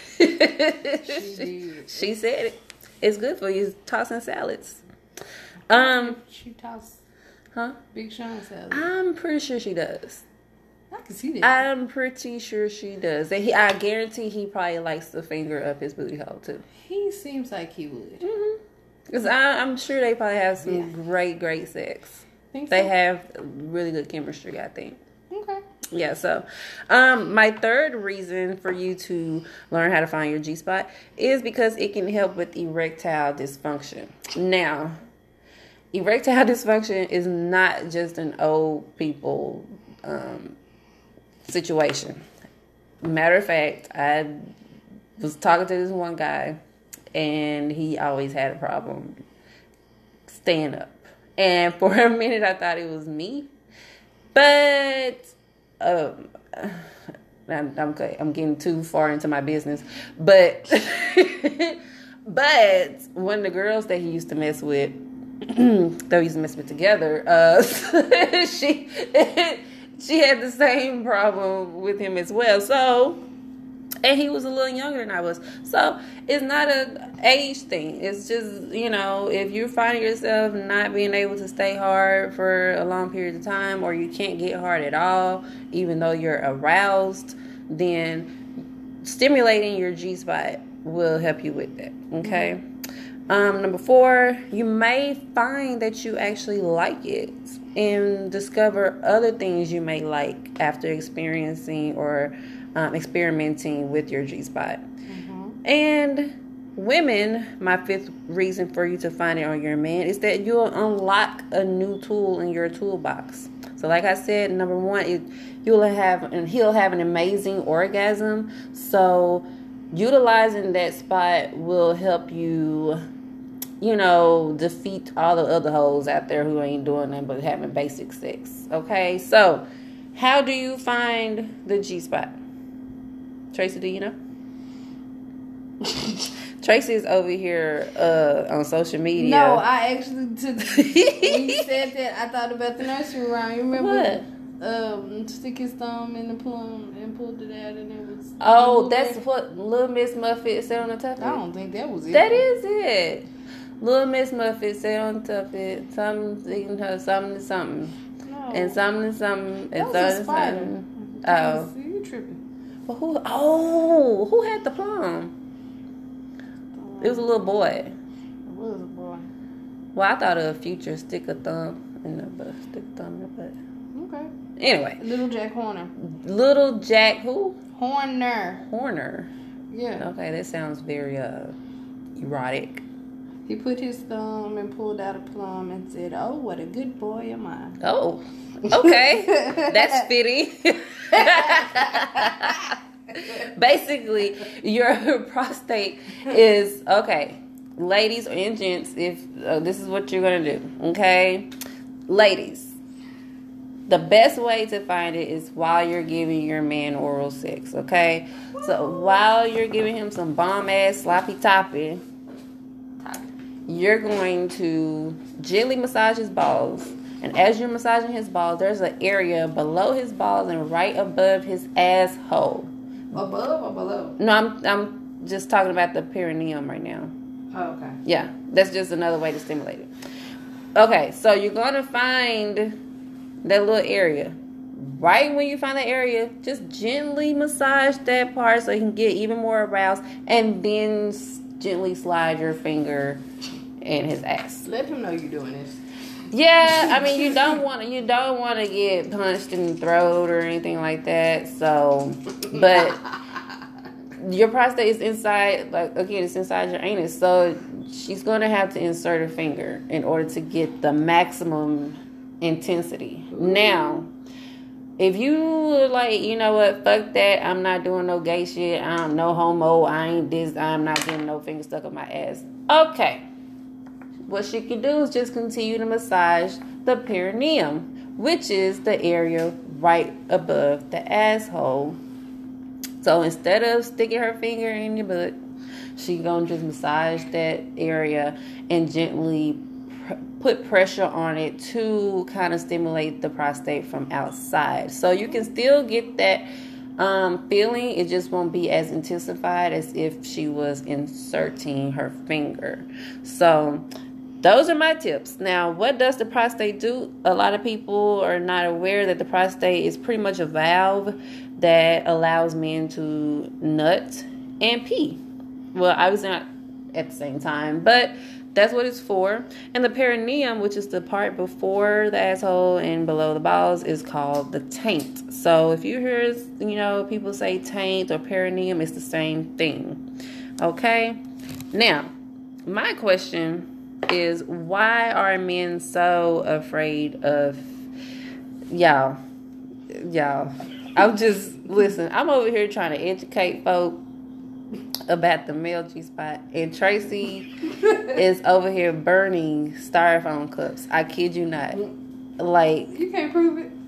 Speaker 4: She said it. It's good for you. Tossing salads.
Speaker 5: She tossed
Speaker 4: Huh?
Speaker 5: Big Sean salad.
Speaker 4: I'm pretty sure she does.
Speaker 5: I can see that.
Speaker 4: I'm pretty sure she does. And I guarantee he probably likes to finger up his booty hole too.
Speaker 5: He seems like he would.
Speaker 4: Because I'm sure they probably have some great sex.
Speaker 5: Think
Speaker 4: They
Speaker 5: so?
Speaker 4: have really good chemistry, I think.
Speaker 5: Okay.
Speaker 4: Yeah, so my third reason for you to learn how to find your G-spot is because it can help with erectile dysfunction. Now, erectile dysfunction is not just an old people situation. Matter of fact, I was talking to this one guy, and he always had a problem staying up. And for a minute, I thought it was me. But I'm getting too far into my business. But but one of the girls that he used to mess with, that we used to mess with together, she had the same problem with him as well. So, and he was a little younger than I was. So it's not an age thing. It's just, you know, if you're finding yourself not being able to stay hard for a long period of time, or you can't get hard at all, even though you're aroused, then stimulating your G-spot will help you with that. Okay. Number 4, you may find that you actually like it and discover other things you may like after experiencing or experimenting with your G-spot. And women, my fifth reason for you to find it on your man is that you'll unlock a new tool in your toolbox. So like I said, number one, he'll have an amazing orgasm. So utilizing that spot will help you, defeat all the other hoes out there who ain't doing nothing but having basic sex. Okay, so how do you find the G-spot? Tracy, do you know? Tracy is over here on social media.
Speaker 5: No, I actually took. When you said that, I thought about the nursery rhyme. You remember
Speaker 4: what?
Speaker 5: Stick his thumb in the plum and pulled it out, and it was.
Speaker 4: Oh, that's what Little Miss Muffet said on the top of it.
Speaker 5: I don't think that was it.
Speaker 4: That is it. Little Miss Muffet said on the top of it, something,
Speaker 5: No.
Speaker 4: and something, and
Speaker 5: That was a spider.
Speaker 4: something. Oh.
Speaker 5: See, you tripping.
Speaker 4: Well, who had the plum? It was a little boy.
Speaker 5: It was a boy.
Speaker 4: Well, I thought of Future, stick a thumb in the butt. Stick a thumb in the butt.
Speaker 5: Okay.
Speaker 4: Anyway.
Speaker 5: Little Jack Horner.
Speaker 4: Little Jack who?
Speaker 5: Horner. Yeah.
Speaker 4: Okay, that sounds very erotic.
Speaker 5: He put his thumb and pulled out a plum and said, "Oh, what a good boy am I."
Speaker 4: Oh, okay. That's fitting. Basically, your prostate is, okay, ladies and gents, if this is what you're going to do, okay? Ladies, the best way to find it is while you're giving your man oral sex, okay? So while you're giving him some bomb-ass sloppy toppy, you're going to gently massage his balls. And as you're massaging his balls, there's an area below his balls and right above his asshole.
Speaker 5: Above or below?
Speaker 4: No, I'm just talking about the perineum right now.
Speaker 5: Oh, okay.
Speaker 4: Yeah, that's just another way to stimulate it. Okay, so you're going to find that little area. Right when you find that area, just gently massage that part so you can get even more aroused, and then gently slide your finger in his ass.
Speaker 5: Let him know you're doing this.
Speaker 4: Yeah, I mean, you don't want to get punched in the throat or anything like that. So, but your prostate is inside, it's inside your anus. So she's going to have to insert her finger in order to get the maximum intensity. Now, if you like, you know what, fuck that, I'm not doing no gay shit, I'm no homo, I'm not getting no finger stuck up my ass. Okay. What she can do is just continue to massage the perineum, which is the area right above the asshole. So instead of sticking her finger in your butt, she's going to just massage that area and gently put pressure on it to kind of stimulate the prostate from outside. So you can still get that feeling. It just won't be as intensified as if she was inserting her finger. So those are my tips. Now, what does the prostate do? A lot of people are not aware that the prostate is pretty much a valve that allows men to nut and pee. Well, I was not at the same time, but that's what it's for. And the perineum, which is the part before the asshole and below the balls, is called the taint. So if you hear, people say taint or perineum, it's the same thing. Okay? Now, my question is, why are men so afraid of y'all? I'm over here trying to educate folk about the male G-spot, and Tracy is over here burning styrofoam cups. I kid you not. Like,
Speaker 5: you can't prove it.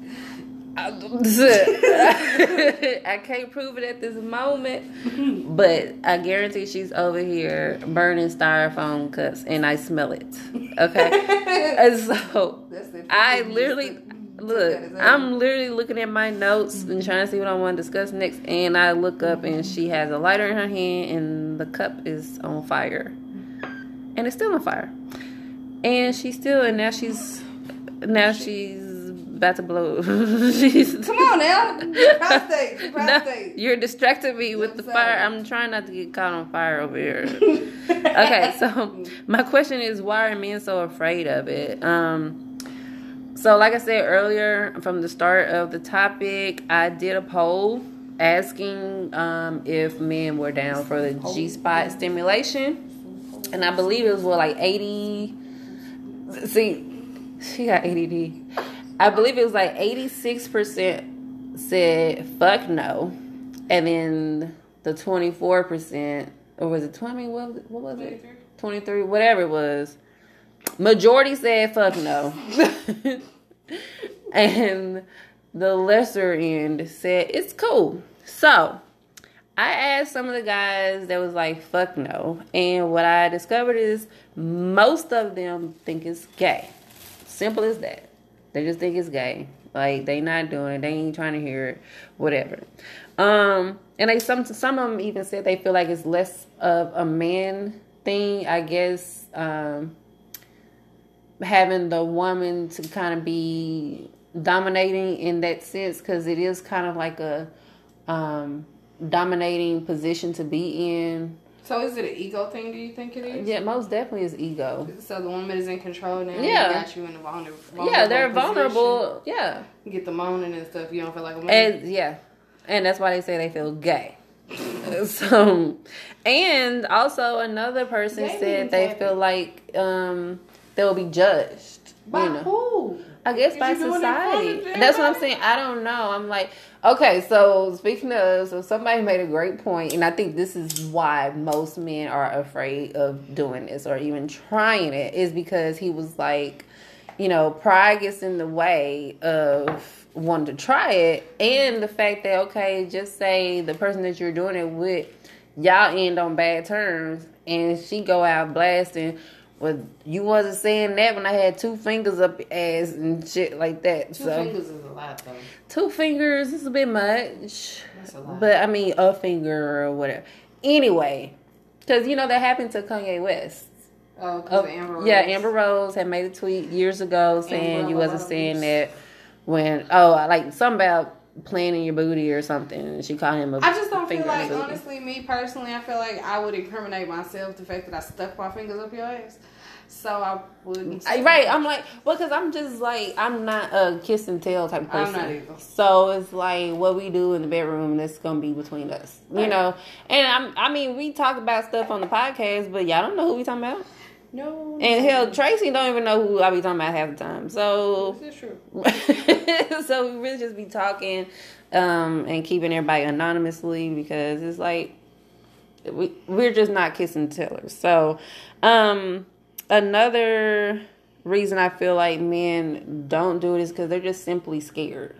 Speaker 4: I can't prove it at this moment, but I guarantee she's over here burning styrofoam cups, and I smell it. Okay, and so I literally I'm literally looking at my notes and trying to see what I want to discuss next, and I look up and she has a lighter in her hand, and the cup is on fire, and it's still on fire, and now she's about to blow.
Speaker 5: Come on now. Prostate.
Speaker 4: No, you're distracting me with the fire. I'm trying not to get caught on fire over here. Okay, so my question is, why are men so afraid of it? So like I said earlier, from the start of the topic, I did a poll asking if men were down for the G-spot stimulation, and I believe it was like 80. See, she got ADD. I believe it was like 86% said fuck no, and then the 24%, or was it 20? What was it? 23, whatever it was. Majority said fuck no. And the lesser end said it's cool. So I asked some of the guys that was like fuck no, and what I discovered is most of them think it's gay. Simple as that. They just think it's gay. Like, they not doing it. They ain't trying to hear it. Whatever. And they some of them even said they feel like it's less of a man thing. I guess having the woman to kind of be dominating in that sense, because it is kind of like a dominating position to be in.
Speaker 5: So is it an ego thing, do you think it is?
Speaker 4: Yeah, most definitely is ego.
Speaker 5: So the woman is in control now.
Speaker 4: Yeah.
Speaker 5: They got you in a vulnerable
Speaker 4: Yeah, they're
Speaker 5: position.
Speaker 4: vulnerable. Yeah.
Speaker 5: You get the moaning and stuff. You don't feel like a man.
Speaker 4: And that's why they say they feel gay. So, and also another person said they feel like they'll be judged.
Speaker 5: By who?
Speaker 4: I guess by society. That's what I'm saying. I don't know. I'm like, okay, so speaking of, so somebody made a great point, and I think this is why most men are afraid of doing this or even trying it, is because he was like, pride gets in the way of wanting to try it, and the fact that, okay, just say the person that you're doing it with, y'all end on bad terms, and she go out blasting, well, you wasn't saying that when I had 2 fingers up your ass and shit like that.
Speaker 5: Two fingers is a lot, though.
Speaker 4: 2 fingers is a bit much.
Speaker 5: That's a lot.
Speaker 4: But, I mean, a finger or whatever. Anyway, because, that happened to Kanye West.
Speaker 5: Oh, because Amber Rose.
Speaker 4: Yeah, Amber Rose had made a tweet years ago saying you wasn't saying that when, like, something about playing in your booty or something. And she called him a
Speaker 5: I just don't feel
Speaker 4: finger
Speaker 5: like,
Speaker 4: in the booty.
Speaker 5: honestly, me personally, I feel like I would incriminate myself the fact that I stuck my fingers up your ass. So I wouldn't.
Speaker 4: Right, I'm like, well, because I'm just like, I'm not a kiss and tell type of person.
Speaker 5: I'm not either.
Speaker 4: So it's like, what we do in the bedroom, that's going to be between us, And I mean, we talk about stuff on the podcast, but y'all don't know who we talking about.
Speaker 5: No.
Speaker 4: And hell, Tracy don't even know who I be talking about half the time. So
Speaker 5: This is true.
Speaker 4: so we really just be talking and keeping everybody anonymously, because it's like we're just not kissing tellers. So another reason I feel like men don't do it is because they're just simply scared.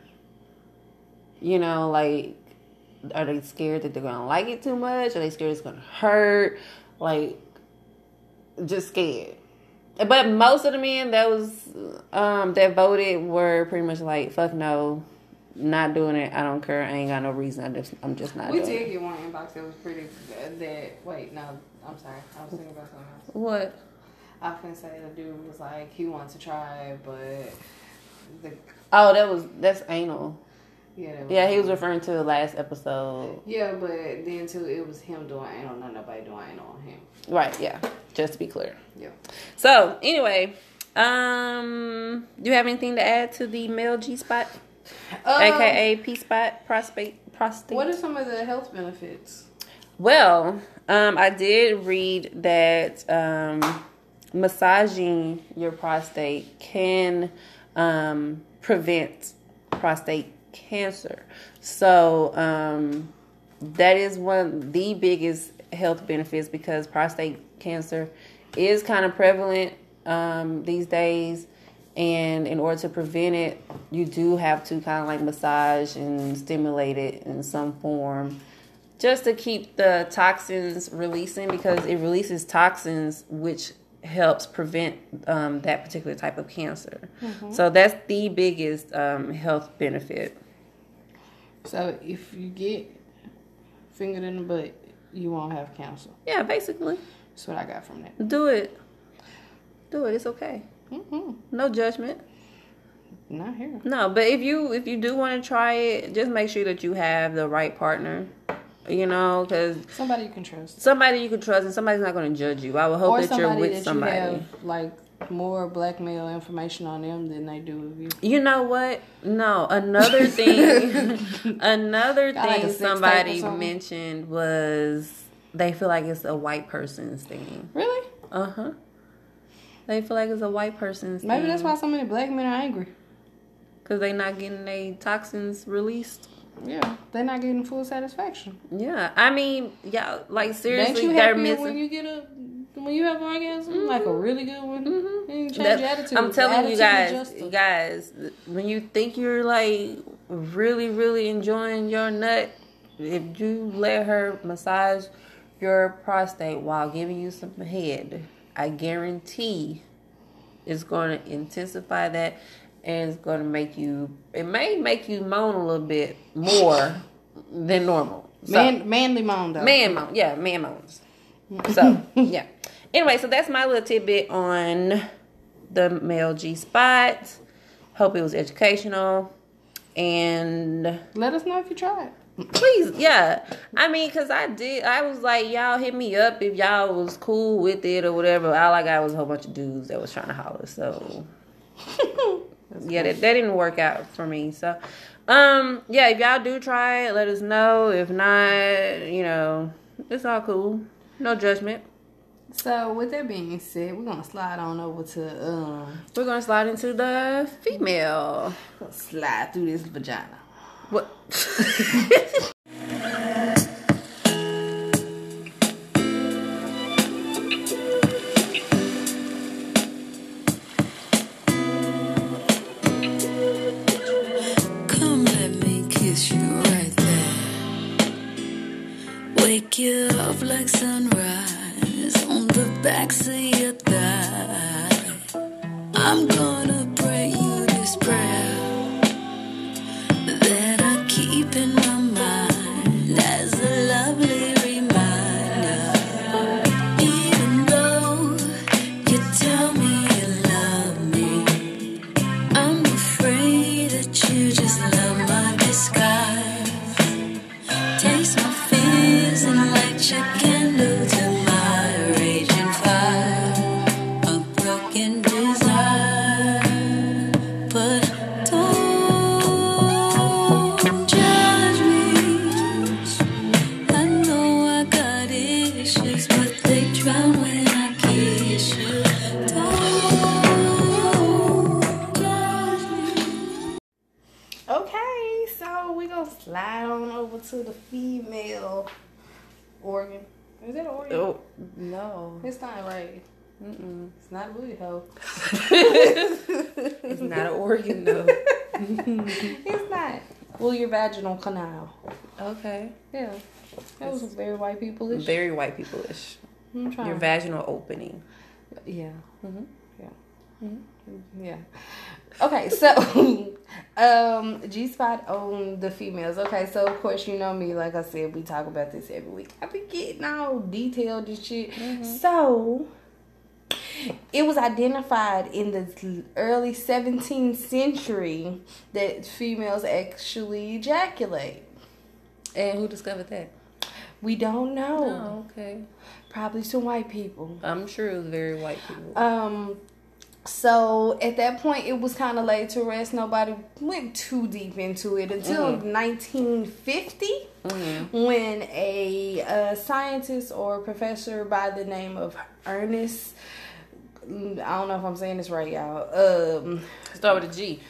Speaker 4: Like, are they scared that they're gonna like it too much? Are they scared it's gonna hurt? Like, just scared. But most of the men that was that voted were pretty much like, fuck no, not doing it. I don't care. I ain't got no reason. I'm just not doing it.
Speaker 5: We did get one inbox that was pretty good. Wait, no, I'm sorry. I was thinking about something else.
Speaker 4: What?
Speaker 5: I can say the dude was like, he wanted to try, but
Speaker 4: that's anal. Yeah, he was referring to the last episode.
Speaker 5: Yeah, but then too, it was him doing anal, not nobody doing anal on him.
Speaker 4: Right, yeah. Just to be clear.
Speaker 5: Yeah.
Speaker 4: So, anyway, do you have anything to add to the male G-spot? AKA P-spot, prostate.
Speaker 5: What are some of the health benefits?
Speaker 4: Well, I did read that massaging your prostate can prevent prostate cancer. So that is one of the biggest health benefits, because prostate cancer is kind of prevalent these days, and in order to prevent it, you do have to kind of like massage and stimulate it in some form, just to keep the toxins releasing, because it releases toxins which helps prevent that particular type of cancer. Mm-hmm. So that's the biggest health benefit. So
Speaker 5: if you get fingered in the butt, you won't have cancer.
Speaker 4: Yeah, basically.
Speaker 5: That's what I got from that.
Speaker 4: Do it. It's okay.
Speaker 5: Mm-hmm.
Speaker 4: No judgment.
Speaker 5: Not here.
Speaker 4: No, but if you do want to try it, just make sure that you have the right partner. Because
Speaker 5: somebody you can trust.
Speaker 4: Somebody you can trust, and somebody's not going to judge you. I would hope that you're with somebody.
Speaker 5: You have, like, more blackmail information on them than they do of you.
Speaker 4: You know what? No, another thing,
Speaker 5: like a sex tape or
Speaker 4: somebody
Speaker 5: something?
Speaker 4: mentioned was they feel like it's a white person's thing.
Speaker 5: Really?
Speaker 4: They feel like it's a white person's thing.
Speaker 5: Maybe that's why so many black men are angry.
Speaker 4: Because they not getting their toxins released.
Speaker 5: Yeah, they're not getting full satisfaction.
Speaker 4: Yeah, I mean, y'all, like,
Speaker 5: Ain't
Speaker 4: seriously,
Speaker 5: you
Speaker 4: they're
Speaker 5: happy
Speaker 4: missing.
Speaker 5: when you have an orgasm? Like a really good one? You change your attitude.
Speaker 4: I'm telling you
Speaker 5: Attitude
Speaker 4: guys,
Speaker 5: adjuster.
Speaker 4: when you think you're like really, really enjoying your nut, if you let her massage your prostate while giving you some head, I guarantee it's going to intensify that, and it's going to make you. It may make you moan a little bit more than normal. So,
Speaker 5: Manly moan though.
Speaker 4: man moans. So yeah. Anyway, so that's my little tidbit on the male G-spot. Hope it was educational. And
Speaker 5: Let us know if you tried.
Speaker 4: please, yeah. I mean, because I was like, y'all hit me up if y'all was cool with it or whatever. All I got was a whole bunch of dudes that was trying to holler. So, yeah, that didn't work out for me. So, yeah, if y'all do try it, let us know. If not, you know, it's all cool. No judgment.
Speaker 5: So with that being said, we're gonna slide on over to
Speaker 4: We're going to slide into the female.
Speaker 5: slide through this vagina.
Speaker 4: What?
Speaker 8: Come let me kiss you right there. Wake you up like sunrise on the backs of your thigh. I'm gonna pray you this prayer that I keep in my mind as a lovely reminder. Even though you tell me you love me, I'm afraid that you just love my disguise. Taste my fears and light your candle to my raging fire. A broken desire, but don't judge me. I know I got issues, but they drown when I kiss you. Don't judge me.
Speaker 5: Okay, so we're gonna slide on over to the female organ. Is that an organ?
Speaker 4: Oh, no.
Speaker 5: It's not right. It's not a booty hole.
Speaker 4: It's not an organ, though.
Speaker 5: It's not. Well, your vaginal canal.
Speaker 4: Okay.
Speaker 5: Yeah. That was very white people-ish.
Speaker 4: Very white people-ish.
Speaker 5: I'm trying.
Speaker 4: Your vaginal opening.
Speaker 5: Yeah.
Speaker 4: Mhm.
Speaker 5: Yeah. Yeah. Okay, so G-spot on the females. Okay, so of course you know me, like I said, we talk about this every week. I be getting all detailed and shit. So it was identified in the early 17th century that females actually ejaculate.
Speaker 4: And who discovered that?
Speaker 5: We don't know.
Speaker 4: Oh, okay.
Speaker 5: Probably some white people.
Speaker 4: I'm sure it was very white people.
Speaker 5: So at that point, it was kind of laid to rest. Nobody went too deep into it until 1950, when a scientist or professor by the name of Ernest, I don't know if I'm saying this right, y'all.
Speaker 4: Start with a G.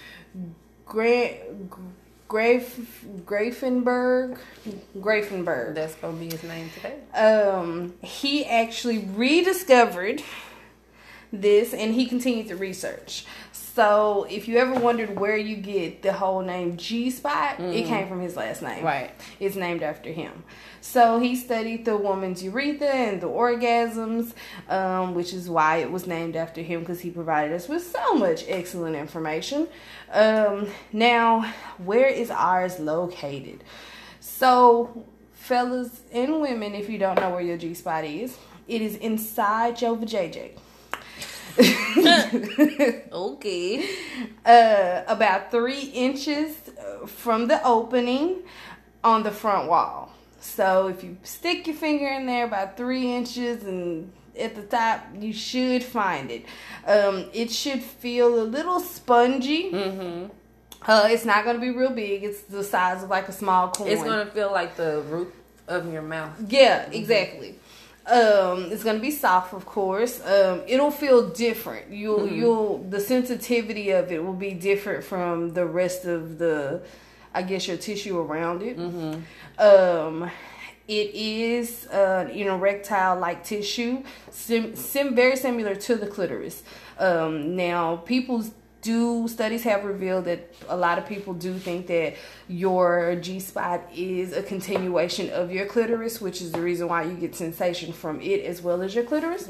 Speaker 5: Grafenberg.
Speaker 4: That's gonna be his name today.
Speaker 5: He actually rediscovered this, and he continued the research. So if you ever wondered where you get the whole name G-spot, it came from his last name.
Speaker 4: Right.
Speaker 5: It's named after him. So he studied the woman's urethra and the orgasms, which is why it was named after him, because he provided us with so much excellent information. Now, where is ours located? So, fellas and women, if you don't know where your G-spot is, it is inside your vajayjay.
Speaker 4: Okay.
Speaker 5: About 3 inches from the opening on the front wall. So if you stick your finger in there about 3 inches and at the top, you should find it. It should feel a little spongy. Mm-hmm. It's not going to be real big. It's the size of like a small coin.
Speaker 4: It's going to feel like the roof of your mouth.
Speaker 5: Yeah, exactly. It's going to be soft, of course. It'll feel different. The sensitivity of it will be different from the rest of your tissue around it. Mm-hmm. It is an erectile-like tissue, very similar to the clitoris. Now, studies have revealed that a lot of people do think that your G-spot is a continuation of your clitoris, which is the reason why you get sensation from it as well as your clitoris.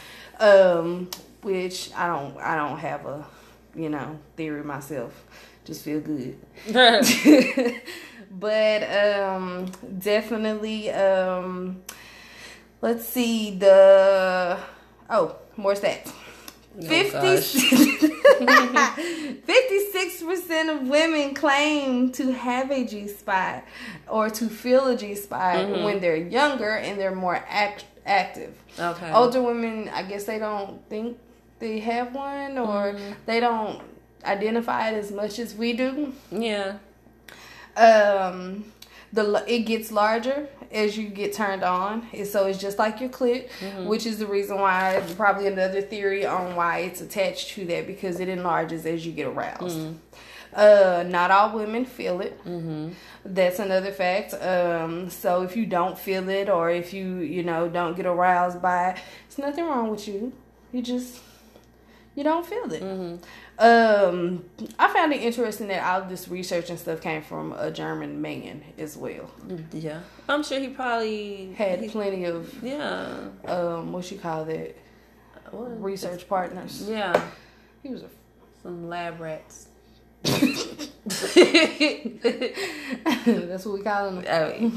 Speaker 5: Which I don't have a theory myself. Just feel good. But definitely let's see more stats. 56% of women claim to have a G-spot or to feel a G-spot when they're younger and they're more active. Okay. Older women, I guess they don't think they have one, or they don't identify it as much as we do. Yeah. It gets larger as you get turned on, so it's just like your clit, which is the reason why, probably another theory on why it's attached to that, because it enlarges as you get aroused. Not all women feel it. That's another fact. So if you don't feel it, or if you don't get aroused by it, there's nothing wrong with you. You don't feel it. I found it interesting that all of this research and stuff came from a German man as well.
Speaker 4: Yeah, I'm sure he probably
Speaker 5: had plenty of what you call that, research partners. Yeah, he was
Speaker 4: some lab rats.
Speaker 5: That's what we call them.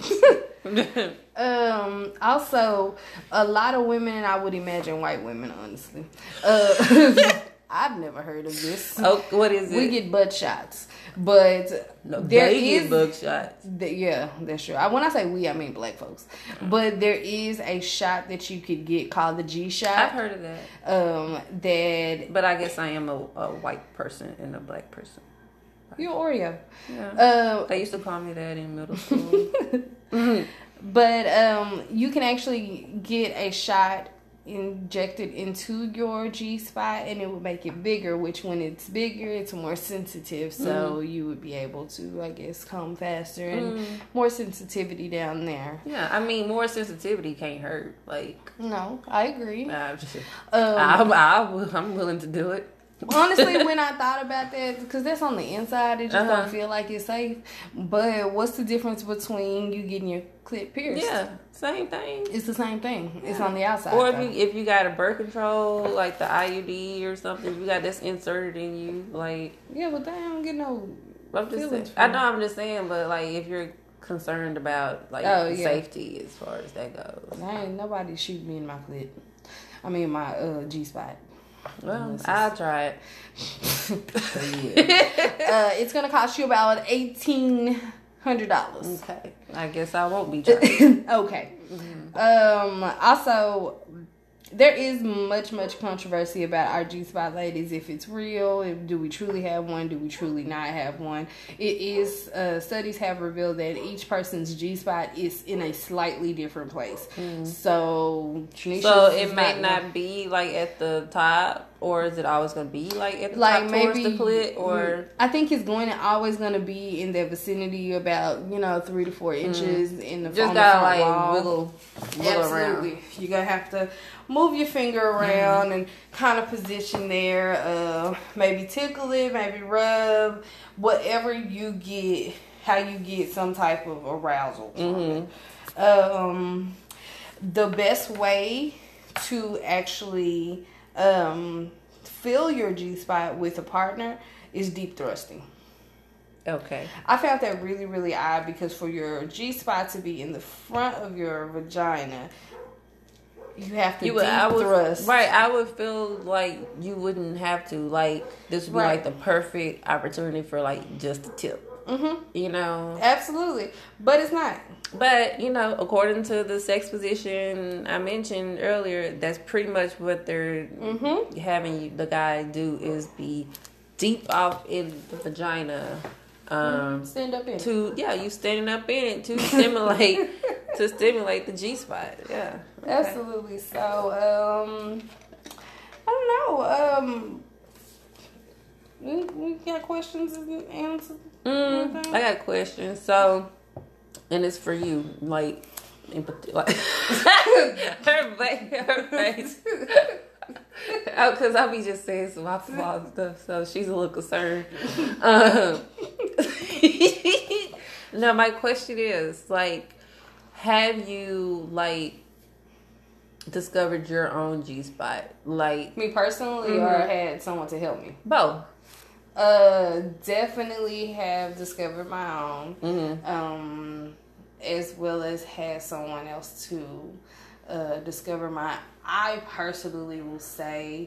Speaker 5: Also, a lot of women, and I would imagine white women, honestly. I've never heard of this.
Speaker 4: Oh, what is it?
Speaker 5: We get butt shots, but
Speaker 4: they get butt shots.
Speaker 5: Yeah, that's true. When I say we, I mean black folks. But there is a shot that you could get called the G shot.
Speaker 4: I've heard of that. But I guess I am a white person and a black person.
Speaker 5: You're Oreo.
Speaker 4: Yeah. They used to call me that in middle school.
Speaker 5: But you can actually get a shot injected into your G-spot, and it would make it bigger, which when it's bigger, it's more sensitive, so you would be able to, I guess, come faster and more sensitivity down there.
Speaker 4: Yeah, I mean, more sensitivity can't hurt.
Speaker 5: No, I agree.
Speaker 4: I'm willing to do it.
Speaker 5: Honestly, when I thought about that, because that's on the inside, it just don't feel like it's safe. But what's the difference between you getting your clit pierced?
Speaker 4: Yeah, same thing.
Speaker 5: It's the same thing. Yeah. It's on the outside.
Speaker 4: Or if you got a birth control, like the IUD or something, you got this inserted in you,
Speaker 5: yeah, but they don't get no.
Speaker 4: I'm just saying, but if you're concerned about safety as far as that goes,
Speaker 5: ain't nobody shoot me in my clit. I mean my G-spot.
Speaker 4: Well, I'll try it.
Speaker 5: It's gonna cost you about $1,800.
Speaker 4: Okay, I guess I won't be trying.
Speaker 5: Okay. Also, there is much controversy about our G-spot, ladies. If it's real, do we truly have one? Do we truly not have one? It is. Studies have revealed that each person's G-spot is in a slightly different place. So
Speaker 4: it may not be at the top, or is it always going to be at the top towards the clit? Or
Speaker 5: I think it's always going to be in the vicinity about 3 to 4 inches in the
Speaker 4: just
Speaker 5: gotta
Speaker 4: wiggle around.
Speaker 5: You're gonna have to move your finger around and kind of position there. Maybe tickle it, maybe rub, whatever you get, how you get some type of arousal from it. The best way to actually fill your G-spot with a partner is deep thrusting.
Speaker 4: Okay.
Speaker 5: I found that really, really odd, because for your G-spot to be in the front of your vagina, you have to thrust.
Speaker 4: Right, I would feel like you wouldn't have to. This would be the perfect opportunity for just the tip. You know,
Speaker 5: Absolutely. But it's not.
Speaker 4: but you know, according to the sex position I mentioned earlier, that's pretty much what they're having the guy do is be deep off in the vagina.
Speaker 5: Stand up in it.
Speaker 4: You standing up in it to stimulate the G spot. Yeah, okay.
Speaker 5: Absolutely. So, I don't know. You got questions and answers?
Speaker 4: I got questions. So, and it's for you, like, in particular, like, her face. Oh, because I'll be just saying some off the wall stuff, so she's a little concerned. No, my question is, like, have you, like, discovered your own G spot? Like,
Speaker 5: Me personally, or had someone to help me?
Speaker 4: both.
Speaker 5: Definitely have discovered my own. As well as had someone else to discover my. I personally will say,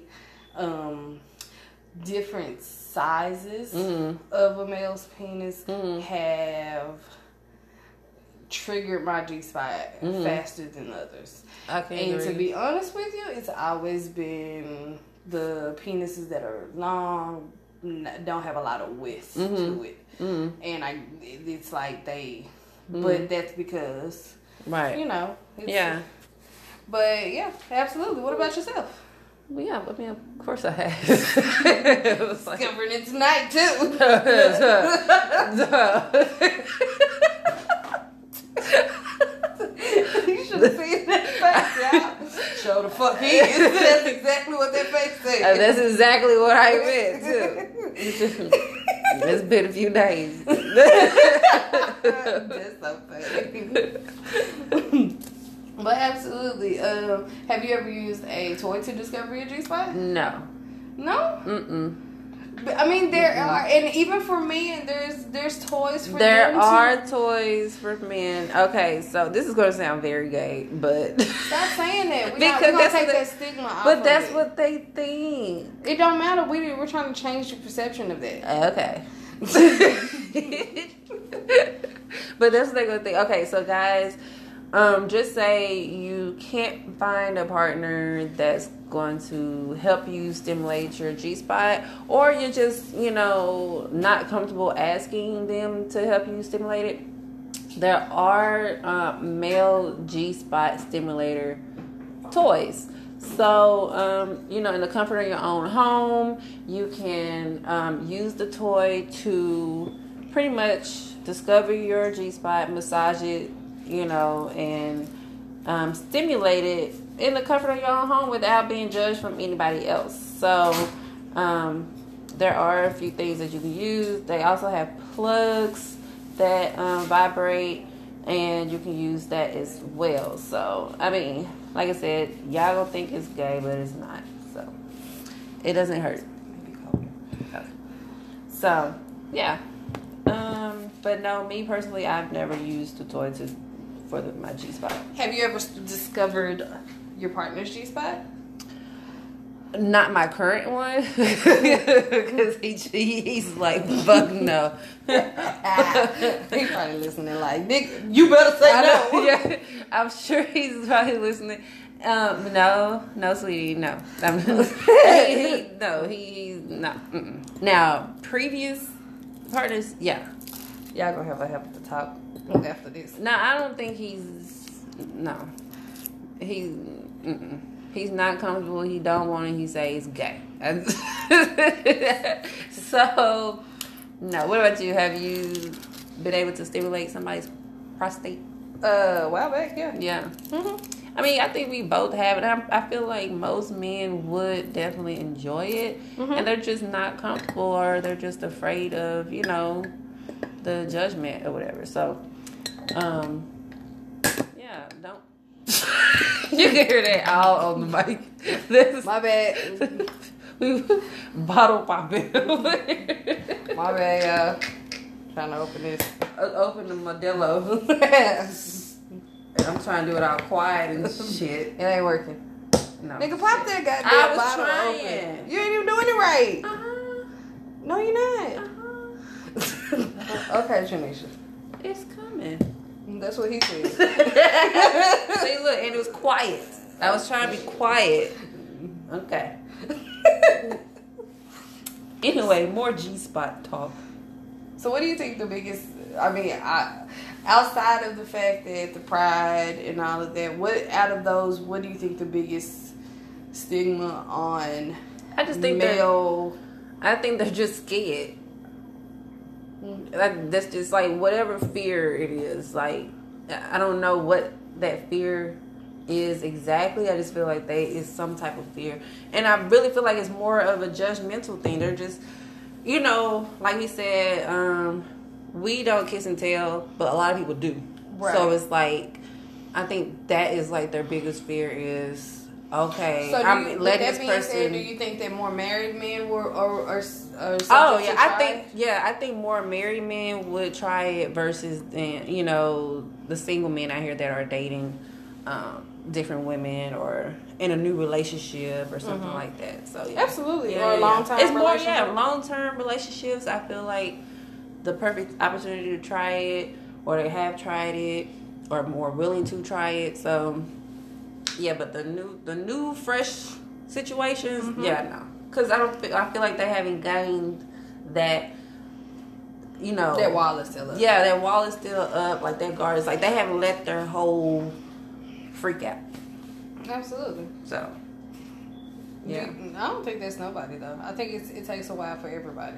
Speaker 5: different sizes of a male's penis have triggered my G spot faster than others.
Speaker 4: Okay,
Speaker 5: And to be honest with you, it's always been the penises that are long, don't have a lot of width to it. And it's like they, but that's because,
Speaker 4: right.
Speaker 5: you know. It's,
Speaker 4: Yeah.
Speaker 5: But yeah, absolutely. What about yourself?
Speaker 4: Well, yeah, I mean, of course I have. It was like,
Speaker 5: Discovering it tonight too. You should have seen that face, y'all. Show the fuck he is. That's exactly what that face said.
Speaker 4: that's exactly what I meant too. It's been a few days.
Speaker 5: That's so funny. But absolutely. Have you ever used a toy to discover your G spot?
Speaker 4: No.
Speaker 5: No. I mean, there are, and even for men, there's toys for
Speaker 4: There
Speaker 5: them
Speaker 4: are
Speaker 5: too.
Speaker 4: toys for men. Okay, so this is going to sound very gay, but
Speaker 5: Stop saying that. We're
Speaker 4: Because
Speaker 5: gonna
Speaker 4: that's
Speaker 5: take
Speaker 4: the-
Speaker 5: that stigma off.
Speaker 4: but
Speaker 5: of
Speaker 4: that's
Speaker 5: it.
Speaker 4: what they think.
Speaker 5: It don't matter. We're trying to change your perception of that.
Speaker 4: Okay. But that's what they're going to think. Okay, so guys, just say you can't find a partner that's going to help you stimulate your G-spot, or you're just, you know, not comfortable asking them to help you stimulate it. There are male G-spot stimulator toys. So, you know, in the comfort of your own home, you can use the toy to pretty much discover your G-spot, massage it, you know, and stimulate it in the comfort of your own home without being judged from anybody else. So, there are a few things that you can use. They also have plugs that vibrate, and you can use that as well. So, I mean, like I said, y'all gonna think it's gay, but it's not. So, it doesn't hurt. Okay. So, yeah. But no, me personally, I've never used a toy for my G-spot.
Speaker 5: Have you ever discovered your partner's G spot?
Speaker 4: Not my current one, because he's like, fuck no.
Speaker 5: He's probably listening like, Nick, you better say no.
Speaker 4: Yeah, I'm sure he's probably listening. No, sweetie, no. No. Mm-mm. Now, previous partners, yeah.
Speaker 5: Y'all gonna have to talk after this.
Speaker 4: No, I don't think he's not comfortable. He don't want it. He say it's gay. So, no. What about you? Have you been able to stimulate somebody's prostate?
Speaker 5: A while back, yeah.
Speaker 4: Yeah. I mean, I think we both have it. I feel like most men would definitely enjoy it, and they're just not comfortable, or they're just afraid of, you know, the judgment or whatever. So, yeah, don't. You can hear that all on the mic.
Speaker 5: My bad.
Speaker 4: We bottle popping.
Speaker 5: My bad, trying to open this.
Speaker 4: Open the Modelo. I'm trying to do it all quiet and shit.
Speaker 5: It ain't working.
Speaker 4: No.
Speaker 5: Nigga, pop that goddamn
Speaker 4: I was
Speaker 5: bottle
Speaker 4: trying.
Speaker 5: open. You ain't even doing it right. No, you're not. Okay, Janisha.
Speaker 4: It's coming.
Speaker 5: That's what he said.
Speaker 4: See, look, and it was quiet. I was trying to be quiet. Okay. Anyway, more G-spot talk.
Speaker 5: So what do you think the biggest, outside of the fact that the pride and all of that, what do you think the biggest stigma on
Speaker 4: I just think I think they're just scared. Like, that's just like whatever fear it is. Like, I don't know what that fear is exactly. I just feel like it's some type of fear, and I really feel like it's more of a judgmental thing. They're just, like we said, we don't kiss and tell, but a lot of people do. Right. So it's like, I think that is like their biggest fear is, okay,
Speaker 5: so
Speaker 4: I'm letting this person.
Speaker 5: Said, do you think that more married men were or
Speaker 4: oh yeah, I think more married men would try it versus the single men out here that are dating different women or in a new relationship or something like that. So yeah.
Speaker 5: Absolutely, or a long term.
Speaker 4: It's more long term relationships. I feel like the perfect opportunity to try it, or they have tried it, or more willing to try it. So yeah, but the new fresh situations, no. Because I feel like they haven't gained that,
Speaker 5: that wall is still up.
Speaker 4: Yeah, that wall is still up. Like, that guard is like, they haven't let their whole freak out.
Speaker 5: Absolutely.
Speaker 4: So, yeah.
Speaker 5: I don't think that's nobody, though. I think it takes a while for everybody.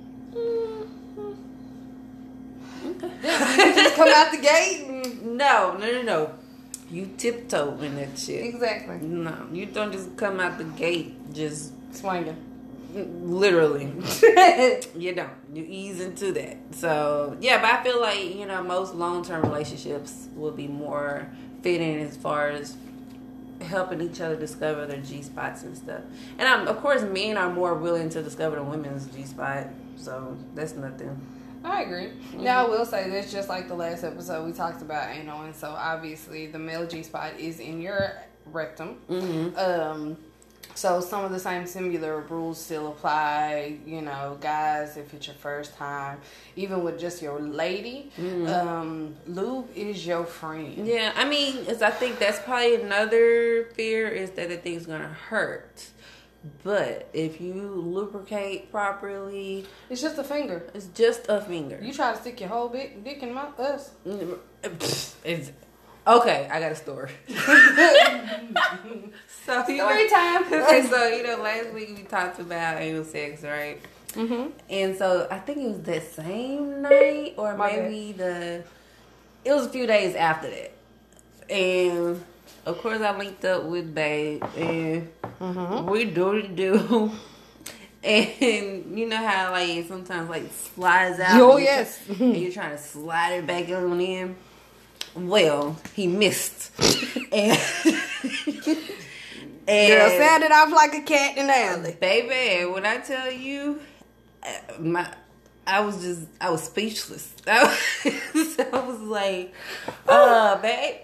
Speaker 5: Okay. You just come out the gate and...
Speaker 4: No. You tiptoe in that shit.
Speaker 5: Exactly.
Speaker 4: No, you don't just come out the gate just...
Speaker 5: swinging.
Speaker 4: Literally. You don't. You ease into that. So, yeah, but I feel like, most long-term relationships will be more fitting as far as helping each other discover their G-spots and stuff. And, of course, men are more willing to discover the women's G-spot. So, that's nothing.
Speaker 5: I agree. Mm-hmm. Now, I will say this, just like the last episode, we talked about anal, and so obviously the male G-spot is in your rectum. Mm-hmm. So some of the same similar rules still apply, guys, if it's your first time, even with just your lady, lube is your friend.
Speaker 4: Yeah, I think that's probably another fear is that the thing's going to hurt. But if you lubricate properly...
Speaker 5: It's just a finger.
Speaker 4: It's just a finger.
Speaker 5: You try to stick your whole dick in my us.
Speaker 4: Okay, I got a story. Story
Speaker 5: time.
Speaker 4: Okay, so, last week we talked about anal sex, right? Mm-hmm. And so I think it was that same night or maybe it was a few days after that. And... of course, I linked up with Babe, and we do. And you know how, sometimes, slides out.
Speaker 5: Oh, yes.
Speaker 4: And you're trying to slide it back on in. Well, he missed. and
Speaker 5: girl sounded off like a cat in the alley.
Speaker 4: Baby, when I tell you, I was speechless. I was like, babe,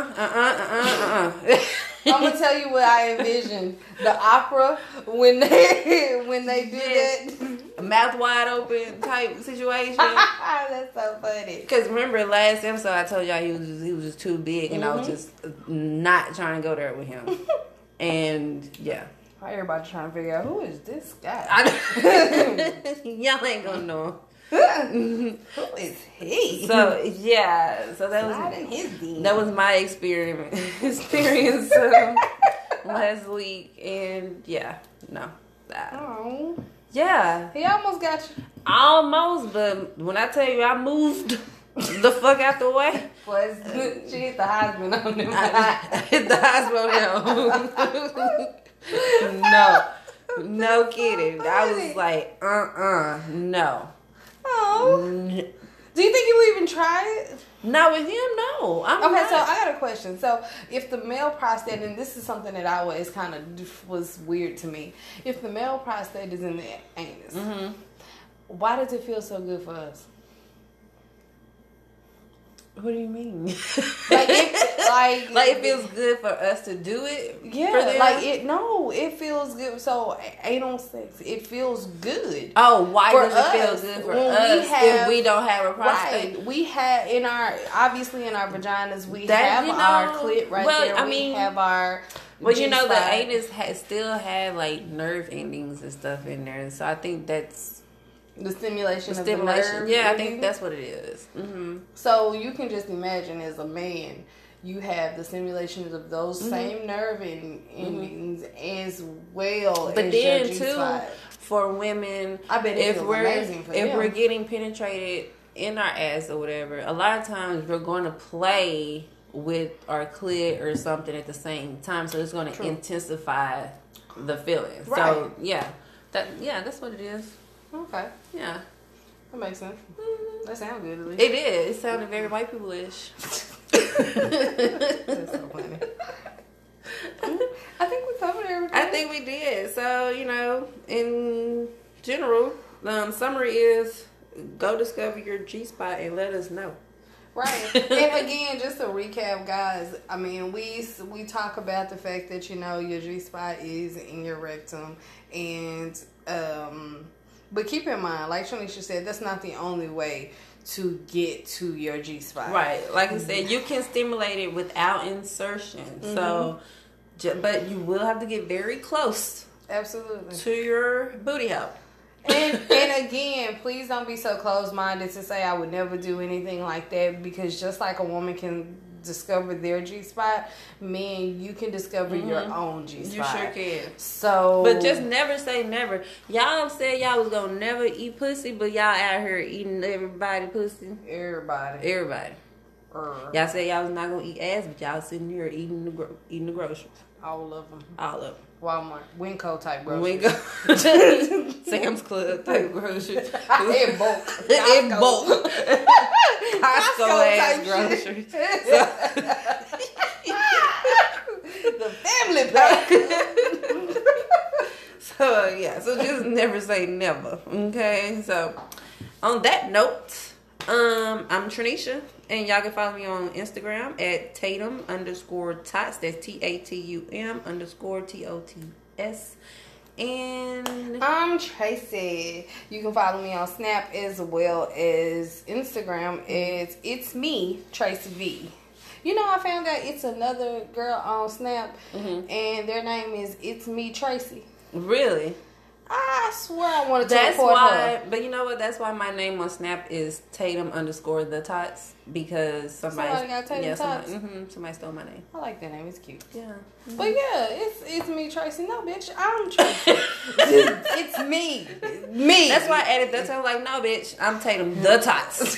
Speaker 5: I'm gonna tell you what I envisioned. The opera when they do that.
Speaker 4: Mouth wide open type situation.
Speaker 5: That's so funny.
Speaker 4: Because remember last episode I told y'all he was just too big and I was just not trying to go there with him. And yeah.
Speaker 5: Everybody trying to figure out who is this guy.
Speaker 4: Y'all ain't gonna know.
Speaker 5: Who is he?
Speaker 4: So yeah, so that was my experience last week, and yeah, no.
Speaker 5: Oh.
Speaker 4: Yeah.
Speaker 5: He almost got you.
Speaker 4: Almost, but when I tell you I moved the fuck out the way.
Speaker 5: Was she hit the Heisman on him?
Speaker 4: I hit the Heisman on him. No kidding. I was like, no.
Speaker 5: Oh. Do you think you would even try it?
Speaker 4: No, with him, no.
Speaker 5: Okay, so I got a question. So, if the male prostate, and this is something that always kind of was weird to me, if the male prostate is in the anus, why does it feel so good for us?
Speaker 4: What do you mean?
Speaker 5: Like
Speaker 4: it feels good for us to do it.
Speaker 5: Yeah,
Speaker 4: for them.
Speaker 5: like it feels good. So anal sex, it feels good.
Speaker 4: Oh, why
Speaker 5: For
Speaker 4: does it feel
Speaker 5: us,
Speaker 4: good for
Speaker 5: when
Speaker 4: us
Speaker 5: we have-
Speaker 4: if we don't have a prostate?
Speaker 5: Right, we have in our vaginas, we
Speaker 4: That,
Speaker 5: have
Speaker 4: you know,
Speaker 5: our clit right
Speaker 4: well,
Speaker 5: there.
Speaker 4: I
Speaker 5: we
Speaker 4: mean,
Speaker 5: have our.
Speaker 4: But you know, the
Speaker 5: G-spot.
Speaker 4: anus still have like nerve endings and stuff in there, so I think that's
Speaker 5: The stimulation
Speaker 4: the
Speaker 5: of
Speaker 4: stimulation.
Speaker 5: the nerve.
Speaker 4: Yeah, I
Speaker 5: ending.
Speaker 4: think that's what it is. Mm-hmm.
Speaker 5: So you can just imagine as a man, you have the stimulations of those
Speaker 4: Mm-hmm.
Speaker 5: same nerve endings as well.
Speaker 4: But
Speaker 5: as
Speaker 4: then
Speaker 5: your
Speaker 4: too,
Speaker 5: G-spot.
Speaker 4: for women,
Speaker 5: I bet it
Speaker 4: if
Speaker 5: feels
Speaker 4: we're
Speaker 5: amazing for
Speaker 4: if
Speaker 5: them.
Speaker 4: we're getting penetrated in our ass or whatever, a lot of times we're going to play with our clit or something at the same time, so it's going to intensify the feeling.
Speaker 5: Right.
Speaker 4: So that's what it is.
Speaker 5: Okay,
Speaker 4: Yeah,
Speaker 5: that makes sense. That sounds good at least.
Speaker 4: it is. It sounded very white people-ish.
Speaker 5: That's so funny. I think we covered everything.
Speaker 4: I think we did. So, you know, in general, summary is go discover your G-spot and let us know.
Speaker 5: Right. And again, just to recap, guys, I mean, we talk about the fact that, you know, your G-spot is in your rectum. And, but keep in mind, like Shanisha said, that's not the only way to get to your G-spot.
Speaker 4: Right. Like I said, you can stimulate it without insertion. So, but you will have to get very close
Speaker 5: Absolutely.
Speaker 4: to your booty hole.
Speaker 5: And again, please don't be so closed-minded to say I would never do anything like that, because just like a woman can discover their G-spot, men, you can discover your own G-spot.
Speaker 4: You sure can.
Speaker 5: So,
Speaker 4: But just never say never. Y'all said y'all was gonna never eat pussy, but y'all out here eating everybody pussy.
Speaker 5: everybody.
Speaker 4: Y'all said y'all was not gonna eat ass, but y'all sitting here eating the groceries.
Speaker 5: All of them.
Speaker 4: All of them.
Speaker 5: Walmart, Winco type
Speaker 4: We
Speaker 5: groceries.
Speaker 4: go Sam's Club type groceries.
Speaker 5: In bulk.
Speaker 4: In bulk. Costco ass
Speaker 5: type
Speaker 4: groceries.
Speaker 5: The family pack.
Speaker 4: So so just never say never. Okay. So on that note, I'm Tranisha, and y'all can follow me on Instagram at Tatum_Tots. That's TATUM_TOTS. And
Speaker 5: I'm Tracy. You can follow me on Snap as well as Instagram. It's me, Tracy V. You know, I found out it's another girl on Snap, and their name is It's Me Tracy.
Speaker 4: really,
Speaker 5: I swear I wanted to
Speaker 4: that's
Speaker 5: report
Speaker 4: why.
Speaker 5: her.
Speaker 4: But you know what? That's why my name on Snap is Tatum_the_Tots, because
Speaker 5: Somebody got Tatum Tots?
Speaker 4: somebody stole my name.
Speaker 5: I like that name. It's cute.
Speaker 4: Yeah.
Speaker 5: But yeah, it's me, Tracy. No, bitch, I'm Tracy. It's me. Me.
Speaker 4: That's why I added that. So I'm like, no, bitch, I'm Tatum the Tots.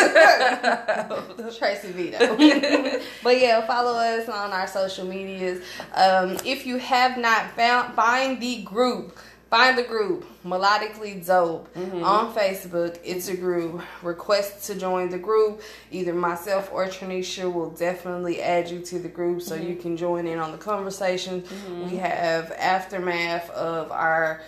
Speaker 5: Tracy Vito. But yeah, follow us on our social medias. If you have not find the group Melodically Dope on Facebook. It's a group. Request to join the group. Either myself or Tranisha will definitely add you to the group so you can join in on the conversation. We have aftermath of our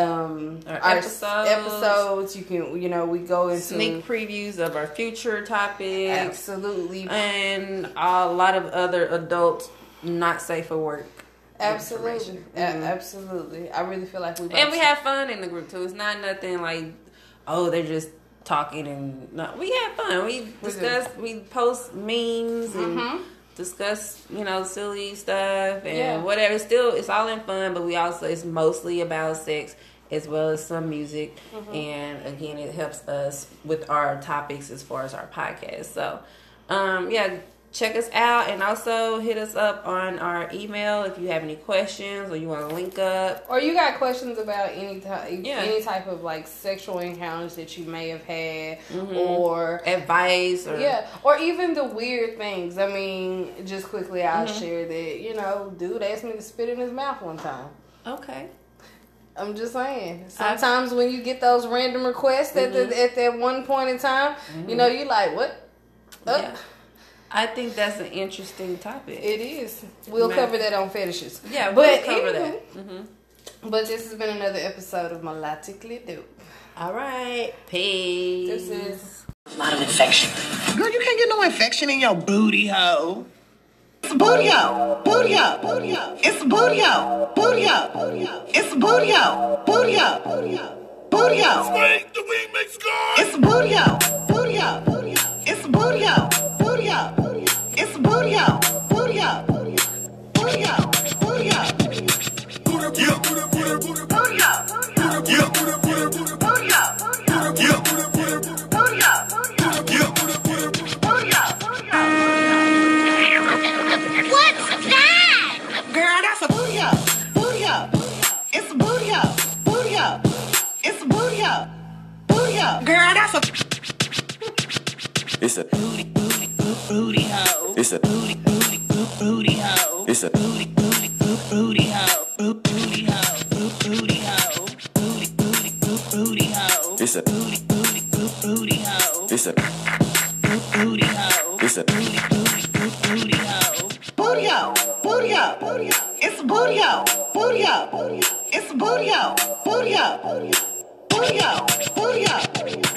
Speaker 5: episodes. You can, we go into
Speaker 4: sneak previews of our future topics.
Speaker 5: Absolutely.
Speaker 4: And a lot of other adult not safe for work.
Speaker 5: Absolutely. Absolutely. I really feel like we
Speaker 4: have fun in the group too. It's not nothing like, oh, they're just talking and no. We have fun. We discuss. We post memes and discuss, silly stuff and whatever. Still, it's all in fun, but it's mostly about sex as well as some music. And again, it helps us with our topics as far as our podcast. So, check us out, and also hit us up on our email if you have any questions or you want to link up.
Speaker 5: Or you got questions about any type of like sexual encounters that you may have had, or
Speaker 4: advice,
Speaker 5: or even the weird things. I mean, just quickly, I'll share that, dude asked me to spit in his mouth one time.
Speaker 4: Okay.
Speaker 5: I'm just saying. Sometimes when you get those random requests at that one point in time, you're like, what?
Speaker 4: Yeah. I think that's an interesting topic.
Speaker 5: It is. We'll cover that on fetishes.
Speaker 4: Yeah, we'll cover that.
Speaker 5: But this has been another episode of Melodically Dope.
Speaker 4: All right. Peace.
Speaker 5: This is
Speaker 6: A lot of infection. Girl, you can't get no infection in your booty hole.
Speaker 3: It's booty out, booty out, booty out. It's booty out, booty out, booty out. It's booty out, booty out, booty out, booty out.
Speaker 9: Swing the wing makes God.
Speaker 3: It's booty out, booty out, booty out. It's booty out, booty out, booty out. It's booty out, booty out, booty out, booty out, booty out, booty out. Booty out, booty out, booty out, booty out, booty out, booty out, booty out, booty out, booty out, booty out, booty out, booty out, booty out, booty out. What's that? Girl, that's a booty out, booty out. It's booty out, booty out. It's booty out, booty out. Girl, that's a.
Speaker 10: It's a booty, booty, booty hoe. It's a booty, booty, booty hoe. It's a booty, booty, booty hoe. Booty hoe, booty hoe. Booty, booty, booty hoe. It's a booty, booty, booty hoe. It's a booty hoe. It's a booty, booty, booty hoe.
Speaker 3: Booty out, booty out, booty out. It's booty out, booty out, booty out. It's booty out, booty out, booty out, booty out, booty out.